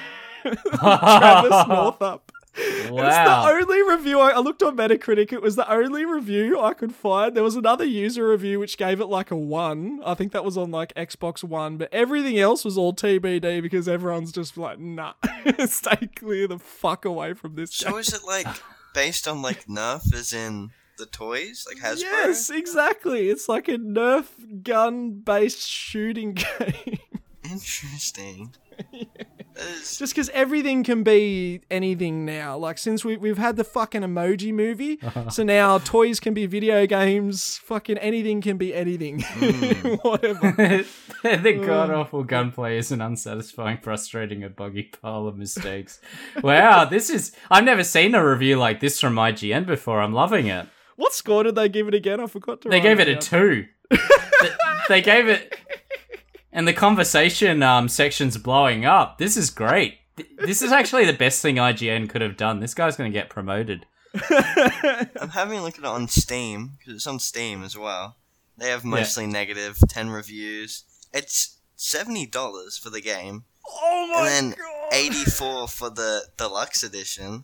Speaker 1: Travis Northup. It's the
Speaker 3: Wow.
Speaker 1: only review I, I looked on Metacritic. It was the only review I could find. There was another user review which gave it like a one. I think that was on like Xbox One, but everything else was all T B D because everyone's just like, nah, stay clear the fuck away from this.
Speaker 2: So
Speaker 1: game.
Speaker 2: is it like based on like Nerf, as in the toys, like Hasbro?
Speaker 1: Yes, exactly. It's like a Nerf gun-based shooting game.
Speaker 2: Interesting. That is-
Speaker 1: Just because everything can be anything now. Like, since we, we've had the fucking Emoji Movie, so now toys can be video games, fucking anything can be anything. Whatever.
Speaker 3: The god-awful gunplay is an unsatisfying, frustrating, and buggy pile of mistakes. Wow, this is... I've never seen a review like this from I G N before. I'm loving it.
Speaker 1: What score did they give it again? I forgot to
Speaker 3: They
Speaker 1: write
Speaker 3: gave it a
Speaker 1: down.
Speaker 3: two. They- They gave it... And the conversation um, section's blowing up. This is great. Th- This is actually the best thing I G N could have done. This guy's going to get promoted.
Speaker 2: I'm having a look at it on Steam, because it's on Steam as well. They have mostly negative, ten reviews. It's seventy dollars for the game,
Speaker 1: Oh my
Speaker 2: and then
Speaker 1: god!
Speaker 2: eighty-four for the deluxe edition.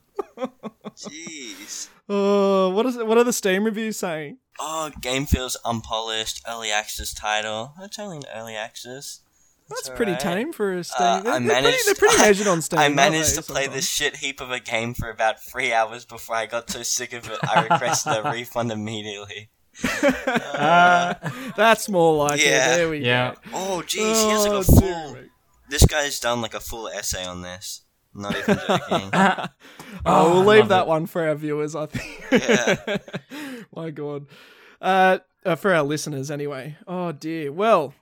Speaker 2: Jeez.
Speaker 1: Oh, what is it? What are the Steam reviews saying?
Speaker 2: Oh, game feels unpolished, early access title. It's only an early access.
Speaker 1: That's
Speaker 2: It's
Speaker 1: pretty
Speaker 2: alright.
Speaker 1: tame for a Steam.
Speaker 2: Uh,
Speaker 1: they're,
Speaker 2: I
Speaker 1: they're pretty,
Speaker 2: managed-
Speaker 1: they're pretty measured on Steam.
Speaker 2: I
Speaker 1: aren't
Speaker 2: managed
Speaker 1: they,
Speaker 2: to play
Speaker 1: sometimes?
Speaker 2: this shit heap of a game for about three hours before I got so sick of it. I requested a refund immediately.
Speaker 3: Uh,
Speaker 1: That's more like
Speaker 2: Yeah.
Speaker 1: it. There we
Speaker 3: Yeah.
Speaker 1: go.
Speaker 2: Oh, jeez, he has like a
Speaker 1: Oh,
Speaker 2: full.
Speaker 1: dear me.
Speaker 2: This guy's done like a full essay on this. I'm not even joking.
Speaker 1: Oh,
Speaker 3: Oh,
Speaker 1: we'll
Speaker 3: I
Speaker 1: leave
Speaker 3: love
Speaker 1: that
Speaker 3: it.
Speaker 1: one for our viewers, I think.
Speaker 2: Yeah.
Speaker 1: My God. Uh, uh, for our listeners, anyway. Oh, dear. Well,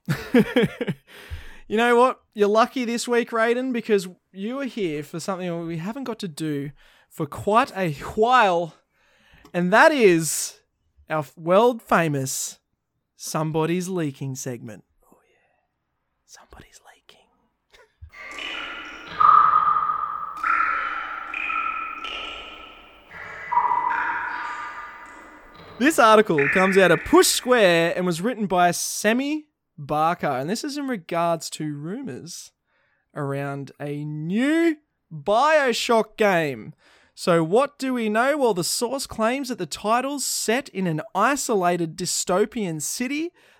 Speaker 1: you know what? You're lucky this week, Raiden, because you are here for something we haven't got to do for quite a while, and that is our world famous Somebody's Leaking segment. Oh, yeah. Somebody's leaking. This article comes out of Push Square and was written by Semi Barker, and this is in regards to rumours around a new Bioshock game. So what do we know? Well, the source claims that the title's set in an isolated dystopian city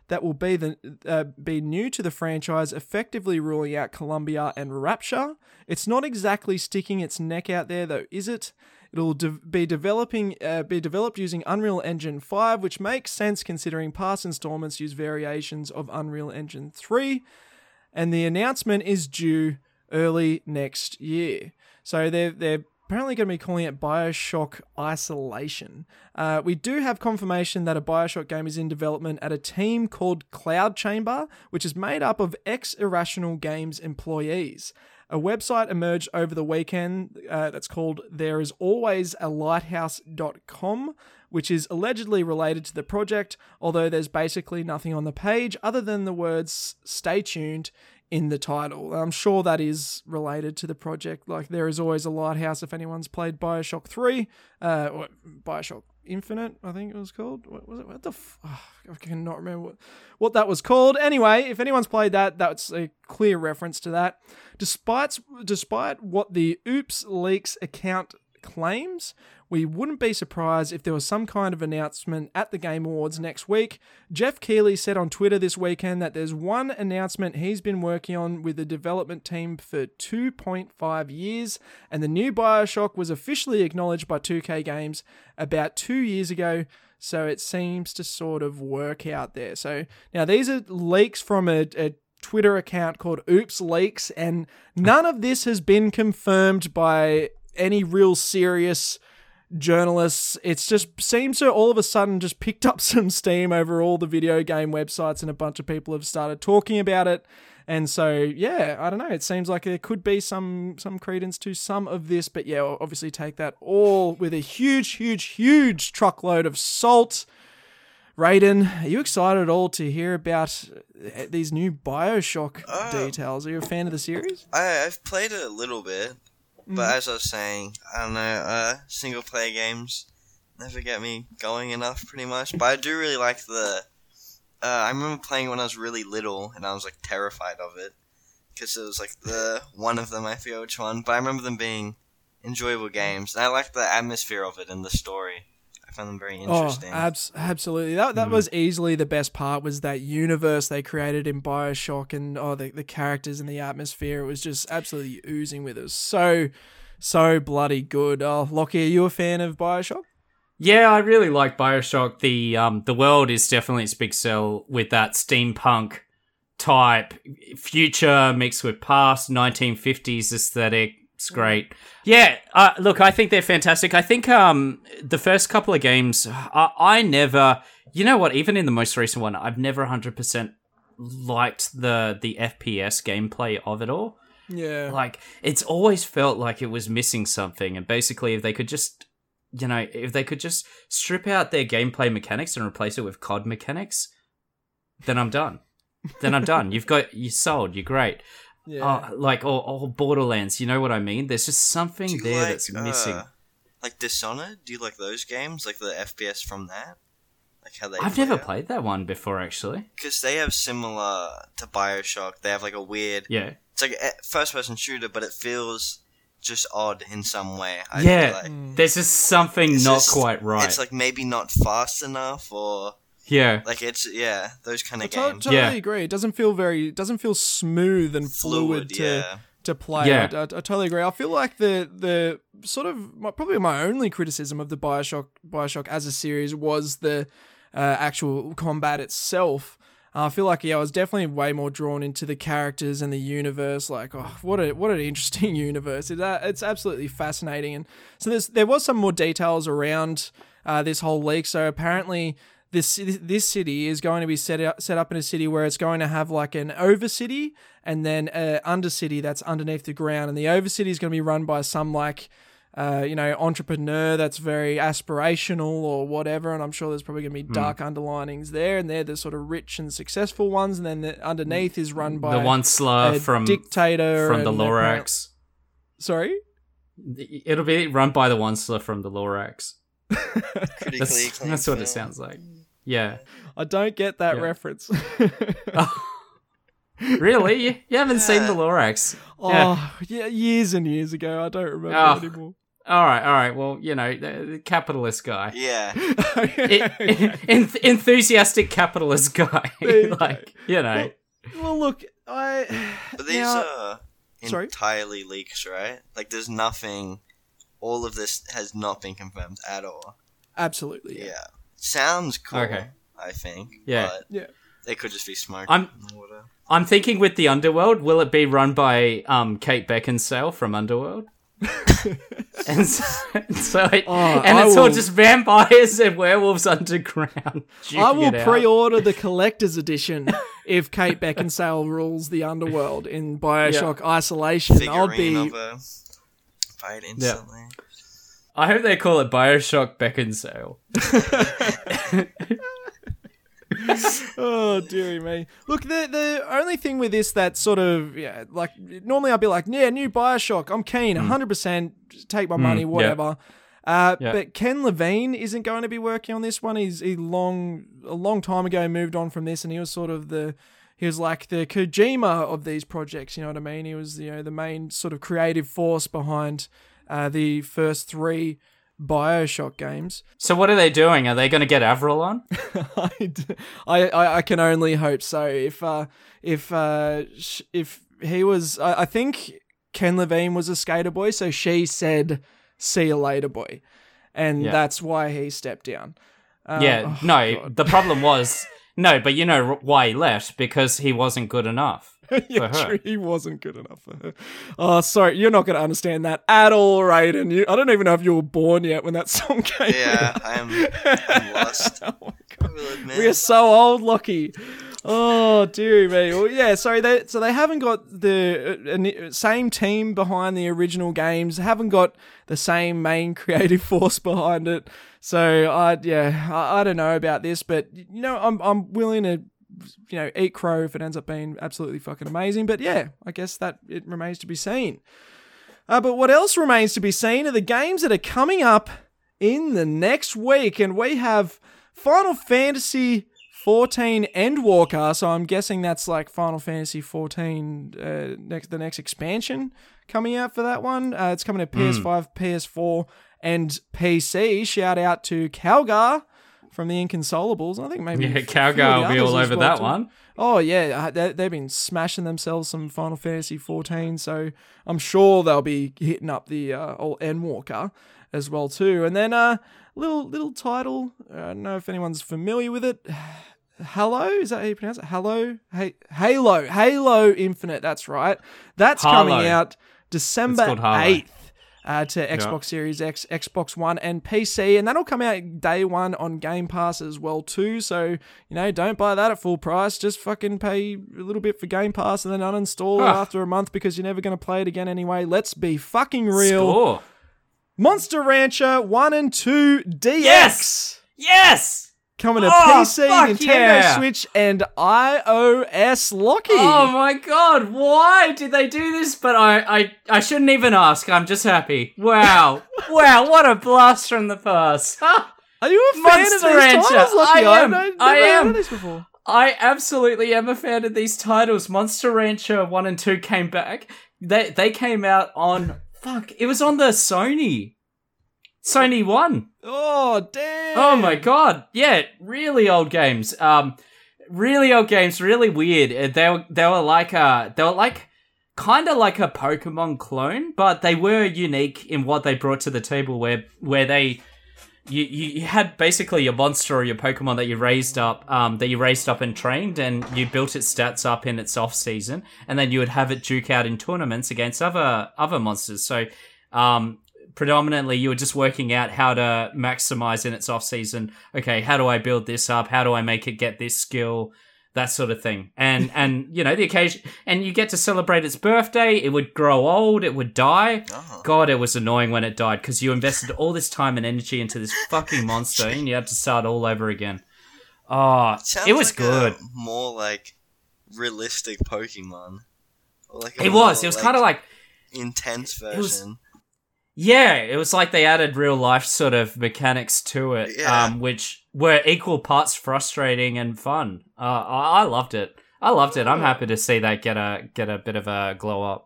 Speaker 1: that will be the uh, be new to the franchise, effectively ruling out Columbia and Rapture. It's not exactly sticking its neck out there, though, is it? It'll de- be developing uh, be developed using Unreal Engine five, which makes sense considering past installments use variations of Unreal Engine three, and the announcement is due early next year. So they're they're apparently going to be calling it BioShock Isolation. Uh, we do have confirmation that a BioShock game is in development at a team called Cloud Chamber, which is made up of ex-Irrational Games employees. A website emerged over the weekend uh, that's called there is always a lighthouse dot com, which is allegedly related to the project, although there's basically nothing on the page other than the words "stay tuned" in the title. I'm sure that is related to the project. Like, there is always a lighthouse if anyone's played BioShock three, uh, or BioShock Infinite, I think it was called. What was it? What the f- oh, I cannot remember what, what that was called. Anyway, if anyone's played that, that's a clear reference to that. Despite, despite what the Oops Leaks account claims, we wouldn't be surprised if there was some kind of announcement at the Game Awards next week. Jeff Keighley said on Twitter this weekend that there's one announcement he's been working on with the development team for two point five years, and the new BioShock was officially acknowledged by two K Games about two years ago, so it seems to sort of work out there. So now these are leaks from a, a Twitter account called Oops Leaks, and none of this has been confirmed by any real serious journalists. It's just seems to all of a sudden just picked up some steam over all the video game websites, and a bunch of people have started talking about it. And so, yeah, I don't know. It seems like there could be some some credence to some of this, but yeah, obviously take that all with a huge, huge, huge truckload of salt. Raiden, are you excited at all to hear about these new BioShock uh, details? Are you a fan of the series?
Speaker 2: I, I've played it a little bit. But as I was saying, I don't know, uh, single-player games never get me going enough, pretty much. But I do really like the... Uh, I remember playing when I was really little, and I was, like, terrified of it. Because it was, like, the one of them, I forget which one. But I remember them being enjoyable games. And I like the atmosphere of it and the story. I found them very interesting.
Speaker 1: Oh, abs- absolutely. That that mm. was easily the best part, was that universe they created in BioShock, and oh, the, the characters and the atmosphere. It was just absolutely oozing with us. So, so bloody good. Oh, Lockie, are you a fan of BioShock?
Speaker 3: Yeah, I really like BioShock. The um the world is definitely its big sell with that steampunk type future mixed with past nineteen fifties aesthetic. It's great. Yeah, uh, look, I think they're fantastic. I think um, the first couple of games, I, I never, you know what, even in the most recent one, I've never one hundred percent liked the, the F P S gameplay of it all.
Speaker 1: Yeah.
Speaker 3: Like, it's always felt like it was missing something. And basically, if they could just, you know, if they could just strip out their gameplay mechanics and replace it with C O D mechanics, then I'm done. then I'm done. You've got, you're sold, you're great. Yeah. Oh, like, or, or Borderlands, you know what I mean? There's just something there like, that's missing. Uh,
Speaker 2: like Dishonored? Do you like those games? Like the F P S from that? Like how they
Speaker 3: I've
Speaker 2: play
Speaker 3: never
Speaker 2: out?
Speaker 3: played that one before, actually.
Speaker 2: Because they have similar to BioShock. They have like a weird...
Speaker 3: Yeah.
Speaker 2: It's like a first-person shooter, but it feels just odd in some way. I
Speaker 3: yeah.
Speaker 2: Like.
Speaker 3: Mm. There's just something it's not just, quite right.
Speaker 2: It's like maybe not fast enough, or...
Speaker 3: Yeah,
Speaker 2: like it's yeah those kind of
Speaker 1: I
Speaker 2: games.
Speaker 1: Totally
Speaker 3: yeah.
Speaker 1: agree. It doesn't feel very, it doesn't feel smooth and fluid, fluid to
Speaker 2: yeah.
Speaker 1: to play.
Speaker 3: Yeah.
Speaker 1: I, I, I totally agree. I feel like the the sort of my, probably my only criticism of the BioShock BioShock as a series was the uh, actual combat itself. Uh, I feel like yeah, I was definitely way more drawn into the characters and the universe. Like, oh, what a what an interesting universe! It, uh, it's absolutely fascinating. And so there's there was some more details around uh, this whole leak. So apparently. This this city is going to be set up, set up in a city where it's going to have like an overcity and then an undercity that's underneath the ground. And the overcity is going to be run by some like, uh, you know, entrepreneur that's very aspirational or whatever. And I'm sure there's probably going to be dark mm. underlinings there. And they're the sort of rich and successful ones. And then the underneath is run by
Speaker 3: the Onceler
Speaker 1: a
Speaker 3: from
Speaker 1: dictator
Speaker 3: from the Lorax.
Speaker 1: Sorry,
Speaker 3: it'll be run by the Onceler from the Lorax.
Speaker 2: that's,
Speaker 3: that's what it sounds like. Yeah.
Speaker 1: I don't get that
Speaker 3: yeah.
Speaker 1: reference.
Speaker 3: Oh. Really? You, you haven't yeah. seen the Lorax?
Speaker 1: Oh, yeah. yeah, years and years ago. I don't remember
Speaker 3: oh.
Speaker 1: anymore.
Speaker 3: all right, all right. Well, you know, the, the capitalist guy,
Speaker 2: Yeah.
Speaker 3: it, en- enthusiastic capitalist guy,
Speaker 1: There you
Speaker 3: like you know.
Speaker 1: Well, look, I.
Speaker 2: But these
Speaker 1: now-
Speaker 2: are
Speaker 1: Sorry?
Speaker 2: entirely leaks, right? Like, there's nothing. All of this has not been confirmed at all.
Speaker 1: Absolutely.
Speaker 2: Yeah.
Speaker 1: Yeah.
Speaker 2: Sounds cool.
Speaker 3: Okay.
Speaker 2: I think.
Speaker 3: Yeah.
Speaker 2: But
Speaker 1: Yeah.
Speaker 2: they could just be smoke
Speaker 3: I'm-
Speaker 2: in the water.
Speaker 3: I'm thinking with the Underworld, will it be run by um, Kate Beckinsale from Underworld? and so, so it,
Speaker 1: Oh,
Speaker 3: and
Speaker 1: I
Speaker 3: it's all
Speaker 1: will-
Speaker 3: just vampires and werewolves underground.
Speaker 1: I
Speaker 3: duking
Speaker 1: will
Speaker 3: it out.
Speaker 1: pre-order the collector's edition if Kate Beckinsale rules the underworld in Bioshock Isolation. I'll
Speaker 2: Figurine
Speaker 1: be.
Speaker 2: of a fight instantly.
Speaker 3: I hope they call it Bioshock Beckinsale.
Speaker 1: Oh dearie me! Look, the the only thing with this that sort of yeah, like normally I'd be like, yeah, new Bioshock, I'm keen, one hundred percent, take my money,
Speaker 3: yeah.
Speaker 1: whatever. Uh,
Speaker 3: Yeah.
Speaker 1: But Ken Levine isn't going to be working on this one. He's he long a long time ago moved on from this, and he was sort of the he was like the Kojima of these projects. You know what I mean? He was you know the main sort of creative force behind uh, the first three Bioshock games.
Speaker 3: So what are they doing? Are they going to get Avril on?
Speaker 1: I, d- I, I- I can only hope so. If uh, if uh, sh- if he was, I, I think Ken Levine was a skater boy, so she said, "See you later, boy," and
Speaker 3: Yeah.
Speaker 1: that's why he stepped down. Uh,
Speaker 3: yeah,
Speaker 1: oh,
Speaker 3: no,
Speaker 1: God.
Speaker 3: the problem was... No, but you know why he left? Because he wasn't good enough
Speaker 1: yeah,
Speaker 3: for her.
Speaker 1: true, he wasn't good enough for her. Oh, sorry, you're not going to understand that at all, Raiden. You, I don't even know if you were born yet when that song came
Speaker 2: Yeah,
Speaker 1: out.
Speaker 2: I'm, I'm lost.
Speaker 1: Oh my
Speaker 2: I
Speaker 1: God.
Speaker 2: will admit.
Speaker 1: We are so old, Lockie. Oh, dear me. Well, yeah, sorry. They, so they haven't got the uh, same team behind the original games, haven't got the same main creative force behind it. So, I yeah, I, I don't know about this, but, you know, I'm I'm willing to, you know, eat crow if it ends up being absolutely fucking amazing. But, yeah, I guess that it remains to be seen. Uh, but what else remains to be seen are the games that are coming up in the next week, and we have Final Fantasy fourteen Endwalker, so I'm guessing that's like Final Fantasy fourteen, uh, next the next expansion coming out for that one. Uh, it's coming to P S five, P S four, and P C. Shout out to Calgar from the Inconsolables. I think maybe
Speaker 3: Yeah,
Speaker 1: a few of the
Speaker 3: Calgar will be
Speaker 1: others
Speaker 3: all
Speaker 1: as
Speaker 3: over
Speaker 1: well
Speaker 3: that
Speaker 1: too.
Speaker 3: one.
Speaker 1: Oh yeah, uh, they, they've been smashing themselves some Final Fantasy fourteen, so I'm sure they'll be hitting up the uh, old Endwalker as well too. And then a uh, little little title. I don't know if anyone's familiar with it. Halo, is that how you pronounce it? Halo, hey, Halo, Halo Infinite. That's right. That's
Speaker 3: Halo.
Speaker 1: coming out
Speaker 3: It's
Speaker 1: December
Speaker 3: called Halo.
Speaker 1: eighth uh, to Xbox Series X, Xbox One, and P C, and that'll come out day one on Game Pass as well too. So you know, don't buy that at full price. Just fucking pay a little bit for Game Pass and then uninstall it
Speaker 3: Huh.
Speaker 1: after a month because you're never going to play it again anyway. Let's be fucking real.
Speaker 3: Score.
Speaker 1: Monster Rancher one and two D X.
Speaker 3: Yes! Yes!
Speaker 1: Coming to
Speaker 3: Oh,
Speaker 1: P C,
Speaker 3: fuck
Speaker 1: Nintendo
Speaker 3: yeah.
Speaker 1: Switch, and iOS. Locky.
Speaker 3: Oh my god, why did they do this? But I, I, I shouldn't even ask. I'm just happy. Wow. Wow, what a blast from the past.
Speaker 1: Are you a fan
Speaker 3: Monster
Speaker 1: of these
Speaker 3: Rancher.
Speaker 1: titles, Lucky?
Speaker 3: I am.
Speaker 1: I've never
Speaker 3: I
Speaker 1: heard
Speaker 3: am.
Speaker 1: of this before.
Speaker 3: I absolutely am a fan of these titles. Monster Rancher one and two came back. They they came out on fuck. It was on the Sony. Sony one.
Speaker 1: Oh, damn.
Speaker 3: Oh my god. Yeah, really old games. Um really old games, really weird. Uh, They were they were like uh they were like kind of like a Pokemon clone, but they were unique in what they brought to the table where where they You, you you had basically your monster or your Pokemon that you raised up, um, that you raised up and trained, and you built its stats up in its off season, and then you would have it duke out in tournaments against other other monsters. So, um, predominantly you were just working out how to maximize in its off season. Okay, how do I build this up? How do I make it get this skill? That sort of thing. And, and, you know, the occasion, and you get to celebrate its birthday. It would grow old. It would die.
Speaker 2: Oh.
Speaker 3: God, it was annoying when it died because you invested all this time and energy into this fucking monster and you had to start all over again. Oh,
Speaker 2: Sounds
Speaker 3: it was
Speaker 2: like
Speaker 3: good.
Speaker 2: A more like realistic Pokemon. Or like a
Speaker 3: It was.
Speaker 2: more,
Speaker 3: It was kind of like,
Speaker 2: intense version.
Speaker 3: was- yeah, it was like they added real life sort of mechanics to it,
Speaker 2: Yeah.
Speaker 3: um, which were equal parts frustrating and fun. Uh, I, I loved it. I loved it. I'm happy to see that get a get a bit of a glow up.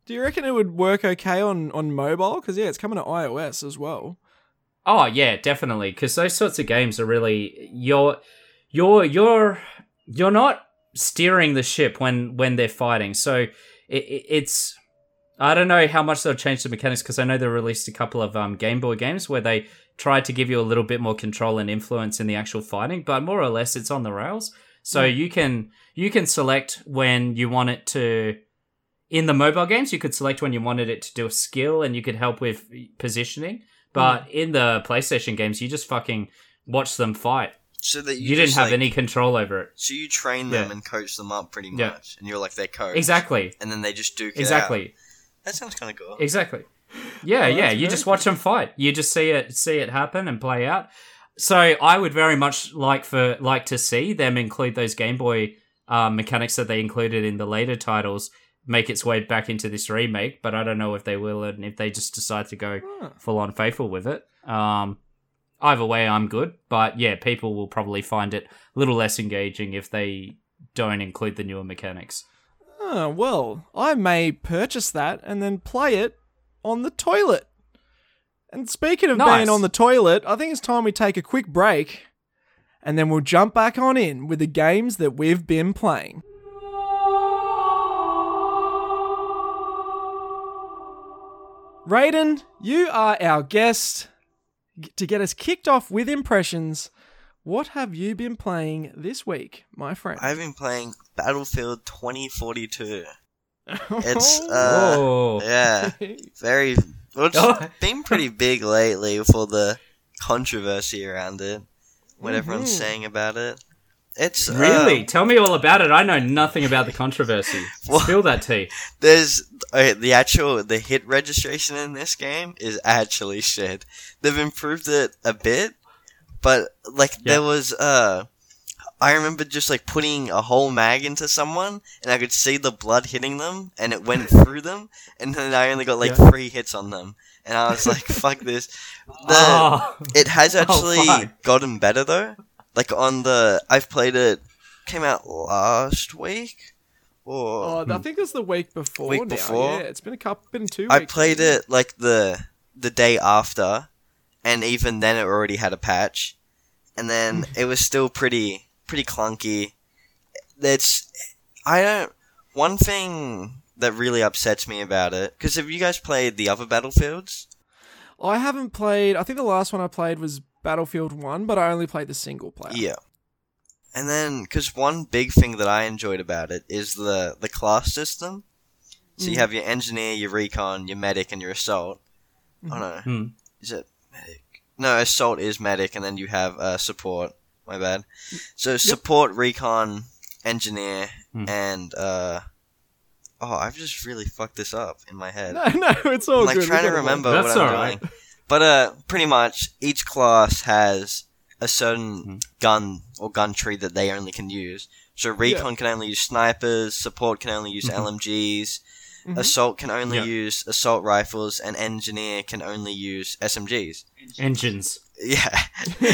Speaker 1: Do you reckon it would work okay on, on mobile? Because, yeah, it's coming to iOS as well.
Speaker 3: Oh, yeah, definitely. Because those sorts of games are really... You're, you're, you're, you're not steering the ship when, when they're fighting. So it, it, it's... I don't know how much they'll change the mechanics, because I know they released a couple of um, Game Boy games where they tried to give you a little bit more control and influence in the actual fighting, but more or less it's on the rails. So mm. you can you can select when you want it to... In the mobile games, you could select when you wanted it to do a skill, and you could help with positioning. But mm. in the PlayStation games, you just fucking watch them fight.
Speaker 2: So that you,
Speaker 3: you didn't
Speaker 2: just,
Speaker 3: have
Speaker 2: like,
Speaker 3: any control over it.
Speaker 2: So you train them
Speaker 3: yeah.
Speaker 2: and coach them up pretty much,
Speaker 3: yeah.
Speaker 2: and you're like their coach.
Speaker 3: Exactly.
Speaker 2: And then they just duke it
Speaker 3: exactly.
Speaker 2: out. That sounds kind of cool.
Speaker 3: Exactly. Yeah,
Speaker 1: oh,
Speaker 3: yeah. You just watch them fight. You just see it, see it happen and play out. So I would very much like for like to see them include those Game Boy um, mechanics that they included in the later titles, make its way back into this remake. But I don't know if they will, and if they just decide to go huh. full on faithful with it. Um, either way, I'm good. But yeah, people will probably find it a little less engaging if they don't include the newer mechanics.
Speaker 1: Oh, well, I may purchase that and then play it on the toilet. And speaking of
Speaker 3: nice.
Speaker 1: being on the toilet, I think it's time we take a quick break, and then we'll jump back on in with the games that we've been playing. Raiden, you are our guest. To get us kicked off with impressions, what have you been playing this week, my friend?
Speaker 2: I've been playing Battlefield twenty forty-two. It's, uh,
Speaker 3: Whoa.
Speaker 2: yeah, very, well, it's
Speaker 3: Oh.
Speaker 2: been pretty big lately with all the controversy around it, what
Speaker 1: Mhm.
Speaker 2: everyone's saying about it. It's, uh,
Speaker 3: Really? Tell me all about it. I know nothing about the controversy.
Speaker 2: Well-
Speaker 3: Spill that tea.
Speaker 2: There's okay, the actual the hit registration in this game is actually shit. They've improved it a bit, but like
Speaker 3: Yeah.
Speaker 2: there was uh I remember just like putting a whole mag into someone and I could see the blood hitting them and it went through them, and then I only got like
Speaker 3: Yeah.
Speaker 2: three hits on them. And I was like, fuck this. The
Speaker 3: Oh.
Speaker 2: it has actually
Speaker 3: fuck.
Speaker 2: gotten better though. Like on the I've played it came out last week. Or
Speaker 1: Oh, I think it was the week before
Speaker 2: Week
Speaker 1: now.
Speaker 2: before?
Speaker 1: Yeah, it's been a couple, been two
Speaker 2: I
Speaker 1: weeks.
Speaker 2: played it like the the day after, and even then it already had a patch, and then it was still pretty pretty clunky. It's I don't. One thing that really upsets me about it, because have you guys played the other Battlefields?
Speaker 1: I haven't played, I think the last one I played was Battlefield one, but I only played the single player.
Speaker 2: Yeah. And then, because one big thing that I enjoyed about it is the, the class system. So you
Speaker 1: Mm.
Speaker 2: have your engineer, your recon, your medic, and your assault. Oh no.
Speaker 3: Hmm.
Speaker 2: Is it medic? No, assault is medic, and then you have uh, support. My bad. So support, recon, engineer,
Speaker 3: Hmm.
Speaker 2: and uh, oh, I've just really fucked this up in my head.
Speaker 1: No, no, it's all
Speaker 2: I'm like
Speaker 1: good.
Speaker 2: trying
Speaker 1: We
Speaker 2: to
Speaker 1: got it
Speaker 2: remember
Speaker 3: That's
Speaker 2: what I'm
Speaker 3: alright.
Speaker 2: doing. But uh, pretty much each class has a certain
Speaker 3: Hmm.
Speaker 2: gun or gun tree that they only can use. So recon can only use snipers, support can only use
Speaker 3: Mhm.
Speaker 2: L M Gs,
Speaker 1: Mhm.
Speaker 2: assault can only
Speaker 3: Yeah.
Speaker 2: use assault rifles, and engineer can only use S M Gs.
Speaker 3: Engines.
Speaker 2: Yeah,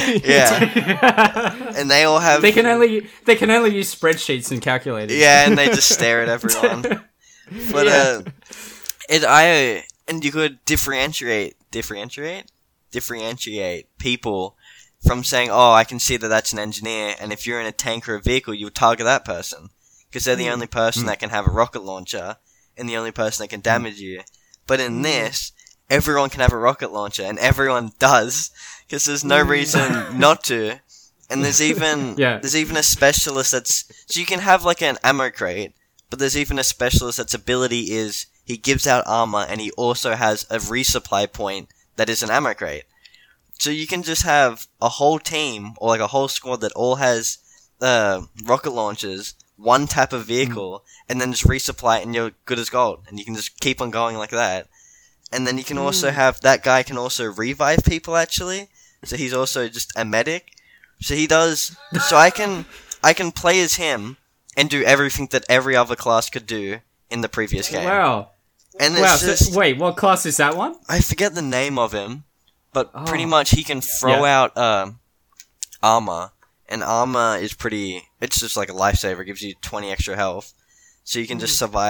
Speaker 2: yeah, and they all have
Speaker 3: They can only they can only use spreadsheets and calculators.
Speaker 2: yeah, and they just stare at everyone. But
Speaker 3: Yeah.
Speaker 2: uh, it I and you could differentiate differentiate differentiate people from saying, oh, I can see that that's an engineer, and if you're in a tank or a vehicle, you'll target that person because they're the only person
Speaker 3: Mm.
Speaker 2: that can have a rocket launcher and the only person that can damage you. But in
Speaker 1: Mm.
Speaker 2: this, everyone can have a rocket launcher, and everyone does because there's no
Speaker 1: Mm.
Speaker 2: reason not to. And there's even
Speaker 3: Yeah.
Speaker 2: there's even a specialist that's so you can have like an ammo crate, but there's even a specialist that's ability is he gives out armor and he also has a resupply point that is an ammo crate. So you can just have a whole team or like a whole squad that all has uh, rocket launchers, one type of vehicle, and then just resupply it and you're good as gold. And you can just keep on going like that. And then you can also
Speaker 1: Mm.
Speaker 2: have that guy can also revive people actually. So he's also just a medic. So he does. So I can I can play as him and do everything that every other class could do in the previous game.
Speaker 3: Wow.
Speaker 2: And it's
Speaker 3: Wow. So,
Speaker 2: just
Speaker 3: wait, what class is that one?
Speaker 2: I forget the name of him, but
Speaker 3: Oh.
Speaker 2: pretty much he can throw
Speaker 3: Yeah.
Speaker 2: out um, armor, and armor is pretty. It's just like a lifesaver. It gives you twenty extra health, so you can just survive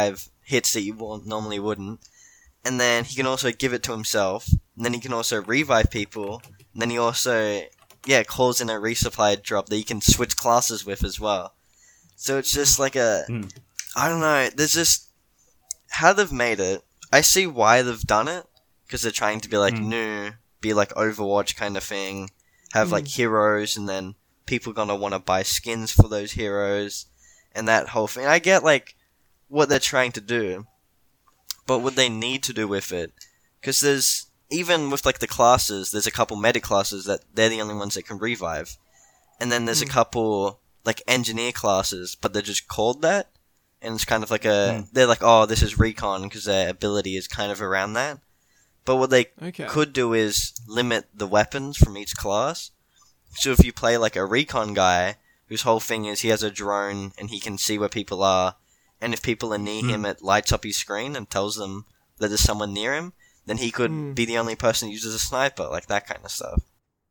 Speaker 2: hits that you won't, normally wouldn't. And then he can also give it to himself. And then he can also revive people. And then he also, yeah, calls in a resupply drop that you can switch classes with as well. So it's just like a,
Speaker 3: Mm.
Speaker 2: I don't know, there's just, how they've made it, I see why they've done it. Because they're trying to be like
Speaker 3: Mm.
Speaker 2: new, be like Overwatch kind of thing. Have like heroes, and then people gonna want to buy skins for those heroes. And that whole thing. I get like what they're trying to do. But what they need to do with it. Because there's, even with like the classes, there's a couple meta classes that they're the only ones that can revive. And then there's
Speaker 1: Mm.
Speaker 2: a couple like engineer classes, but they're just called that. And it's kind of like a,
Speaker 3: Mm.
Speaker 2: they're like, oh, this is recon because their ability is kind of around that. But what they
Speaker 1: Okay.
Speaker 2: could do is limit the weapons from each class. So if you play like a recon guy, whose whole thing is he has a drone and he can see where people are, and if people are near
Speaker 3: Mm.
Speaker 2: him, it lights up his screen and tells them that there's someone near him, then he could
Speaker 1: Mm.
Speaker 2: be the only person who uses a sniper, like that kind of stuff.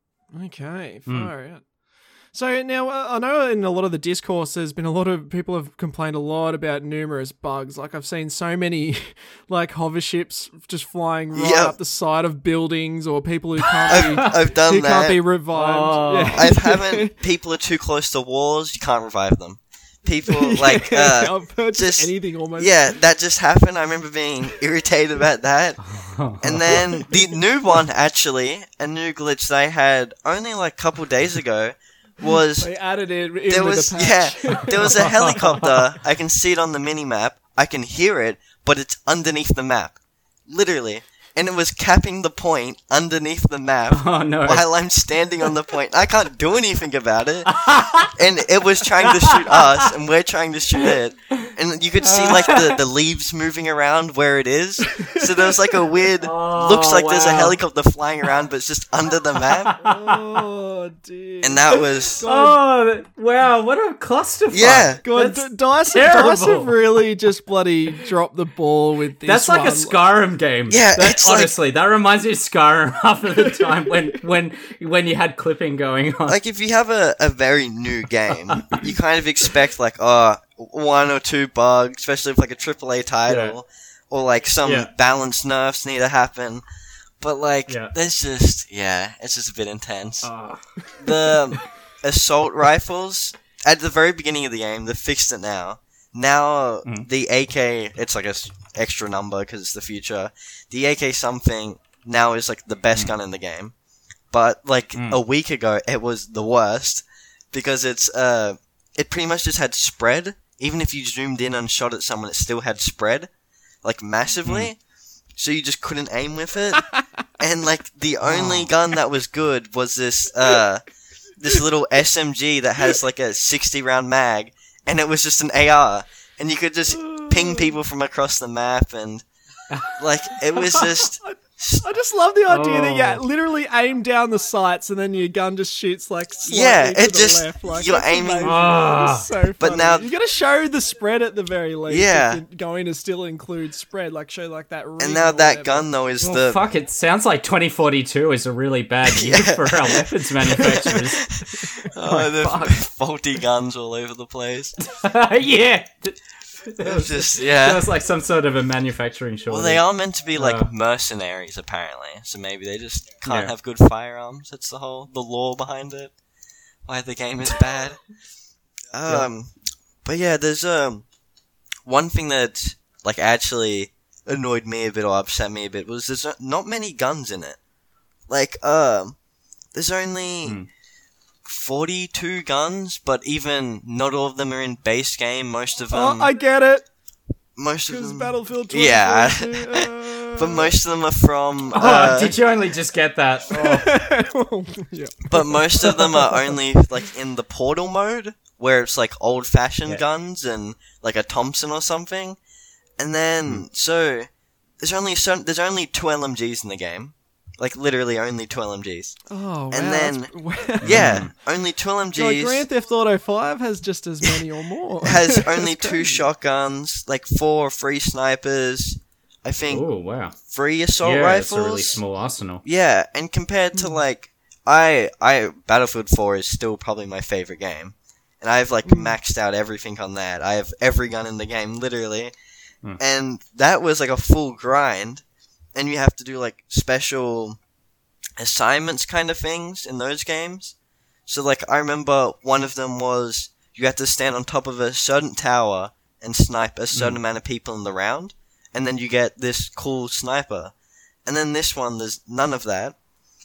Speaker 1: Okay,
Speaker 3: Mm.
Speaker 1: far out. So now uh, I know in a lot of the discourse, there's been a lot of people have complained a lot about numerous bugs. Like I've seen so many, like hover ships just flying right
Speaker 2: Yep.
Speaker 1: up the side of buildings, or people who can't
Speaker 2: I've,
Speaker 1: be
Speaker 2: I've done
Speaker 1: who can't
Speaker 2: that.
Speaker 1: be revived.
Speaker 3: Oh.
Speaker 1: Yeah.
Speaker 2: I haven't. People are too close to walls. You can't revive them. People like
Speaker 1: Yeah,
Speaker 2: uh,
Speaker 1: I've heard just
Speaker 2: just-
Speaker 1: anything almost.
Speaker 2: yeah, that just happened. I remember being irritated about that. And then the new one, actually, a new glitch they had only like a couple days ago, was
Speaker 1: They added it in
Speaker 2: there
Speaker 1: with
Speaker 2: was
Speaker 1: the patch.
Speaker 2: yeah there was a helicopter. I can see it on the mini map. I can hear it, but it's underneath the map, literally, and it was capping the point underneath the map.
Speaker 3: Oh no.
Speaker 2: While I'm standing on the point, I can't do anything about it. And it was trying to shoot us, and we're trying to shoot it. And you could see like the, the leaves moving around where it is. So there was like a weird,
Speaker 3: Oh,
Speaker 2: looks like there's a
Speaker 3: wow.
Speaker 2: helicopter flying around, but it's just under the map.
Speaker 1: Oh dear.
Speaker 2: And that was,
Speaker 3: Oh th- wow! What a clusterfuck.
Speaker 2: yeah.
Speaker 1: God,
Speaker 3: That's
Speaker 1: D- Dice,
Speaker 3: terrible.
Speaker 1: Dice have really just bloody dropped the ball with this.
Speaker 3: That's like
Speaker 1: one.
Speaker 3: a Skyrim game.
Speaker 2: Yeah,
Speaker 3: That-
Speaker 2: it's like-
Speaker 3: honestly, that reminds me of Skyrim after the time when when when you had clipping going on.
Speaker 2: Like if you have a, a very new game, you kind of expect like, oh, one or two bugs, especially with like a triple A title, or like some
Speaker 3: Yeah.
Speaker 2: balance nerfs need to happen. But like,
Speaker 3: Yeah.
Speaker 2: there's just, yeah, it's just a bit intense.
Speaker 3: Oh.
Speaker 2: The assault rifles, at the very beginning of the game, they fixed it now. Now,
Speaker 3: Mhm.
Speaker 2: the A K, it's like a s- extra number because it's the future. The A K something now is like the best gun in the game. But like
Speaker 3: Mm.
Speaker 2: a week ago, it was the worst because it's, uh, it pretty much just had spread. Even if you zoomed in and shot at someone, it still had spread, like massively. So you just couldn't aim with it. And like the only gun that was good was this uh this little S M G that has like a sixty round mag, and it was just an A R, and you could just ping people from across the map, and like it was just
Speaker 1: I just love the idea that
Speaker 3: Oh.
Speaker 1: you literally aim down the sights and then your gun just shoots like slightly
Speaker 2: Yeah,
Speaker 1: to
Speaker 2: it
Speaker 1: the
Speaker 2: just-
Speaker 1: left. Like,
Speaker 2: you're
Speaker 1: that's
Speaker 2: aiming-
Speaker 1: amazing.
Speaker 3: Ah.
Speaker 1: It's so
Speaker 2: But
Speaker 1: funny.
Speaker 2: now-
Speaker 1: you got to show the spread at the very least.
Speaker 2: Yeah.
Speaker 1: if you're going to still include spread, like show like that. ring
Speaker 2: and now
Speaker 1: or
Speaker 2: that
Speaker 1: whatever.
Speaker 2: gun though is
Speaker 3: Well,
Speaker 2: the
Speaker 3: fuck! It sounds like twenty forty-two is a really bad year
Speaker 2: Yeah.
Speaker 3: for our weapons manufacturers.
Speaker 2: oh, the
Speaker 3: fuck.
Speaker 2: faulty guns all over the place.
Speaker 3: Yeah,
Speaker 2: It was just
Speaker 3: that
Speaker 2: yeah.
Speaker 3: was like some sort of a manufacturing shortage.
Speaker 2: Well, they are meant to be like
Speaker 3: Uh.
Speaker 2: mercenaries, apparently. So maybe they just can't
Speaker 3: Yeah.
Speaker 2: have good firearms. That's the whole the lore behind it. Why the game is bad. Um, but yeah, there's um one thing that like actually annoyed me a bit or upset me a bit was there's not many guns in it. Like um, there's only.
Speaker 3: Hmm.
Speaker 2: forty-two guns, but even not all of them are in base game. Most of
Speaker 1: Oh,
Speaker 2: them,
Speaker 1: I get it
Speaker 2: most of
Speaker 1: because
Speaker 2: them,
Speaker 1: Battlefield.
Speaker 2: Yeah.
Speaker 1: twenty forty-two,
Speaker 2: but most of them are from.
Speaker 3: Oh,
Speaker 2: uh,
Speaker 3: did you only just get that? Oh.
Speaker 1: yeah.
Speaker 2: But most of them are only like in the portal mode, where it's like old-fashioned
Speaker 3: Yeah.
Speaker 2: guns and like a Thompson or something. And then
Speaker 3: Hmm.
Speaker 2: so there's only so there's only two L M Gs in the game, like literally only two L M Gs.
Speaker 1: Oh,
Speaker 2: And
Speaker 1: wow,
Speaker 2: then-
Speaker 1: that's-
Speaker 2: Yeah, only two L M Gs.
Speaker 1: Like Grand Theft Auto five has just as many or more.
Speaker 2: has only
Speaker 1: That's
Speaker 2: two
Speaker 1: crazy.
Speaker 2: shotguns, like four free snipers, I think
Speaker 3: Oh wow!
Speaker 2: three assault
Speaker 3: Yeah,
Speaker 2: rifles.
Speaker 3: it's a really small arsenal.
Speaker 2: Yeah, and compared
Speaker 1: Hmm.
Speaker 2: to like I I Battlefield four is still probably my favorite game. And I've like
Speaker 1: Hmm.
Speaker 2: maxed out everything on that. I have every gun in the game, literally.
Speaker 3: Mm.
Speaker 2: And that was like a full grind, and you have to do like special assignments kind of things in those games. So like I remember one of them was you had to stand on top of a certain tower and snipe a certain mm. amount of people in the round, and then you get this cool sniper. And then this one, there's none of that.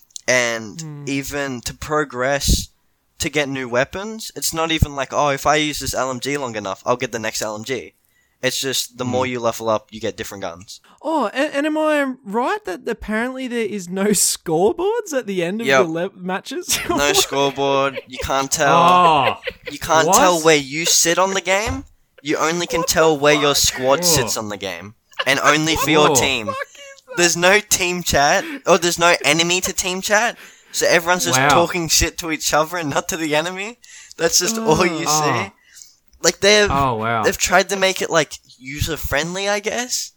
Speaker 2: And mm. even to progress to get new weapons, it's not even like, oh, if I use this L M G long enough, I'll get the next L M G. It's just the mm. more you level up, you get different guns.
Speaker 1: Oh, and, and am I right that apparently there is no scoreboards at the end of
Speaker 2: yep.
Speaker 1: the le- matches?
Speaker 2: No scoreboard. You can't tell.
Speaker 3: Oh,
Speaker 2: you can't
Speaker 3: what?
Speaker 2: tell where you sit on the game. You only can
Speaker 1: what
Speaker 2: tell where
Speaker 1: fuck?
Speaker 2: your squad
Speaker 3: oh.
Speaker 2: sits on the game, and only for your
Speaker 3: oh.
Speaker 2: team. There's no team chat, or there's no enemy to team chat, so everyone's just
Speaker 3: wow.
Speaker 2: talking shit to each other and not to the enemy. That's just oh. all you
Speaker 3: oh.
Speaker 2: see. Like they've
Speaker 3: oh, wow.
Speaker 2: they've tried to make it like user friendly, I guess,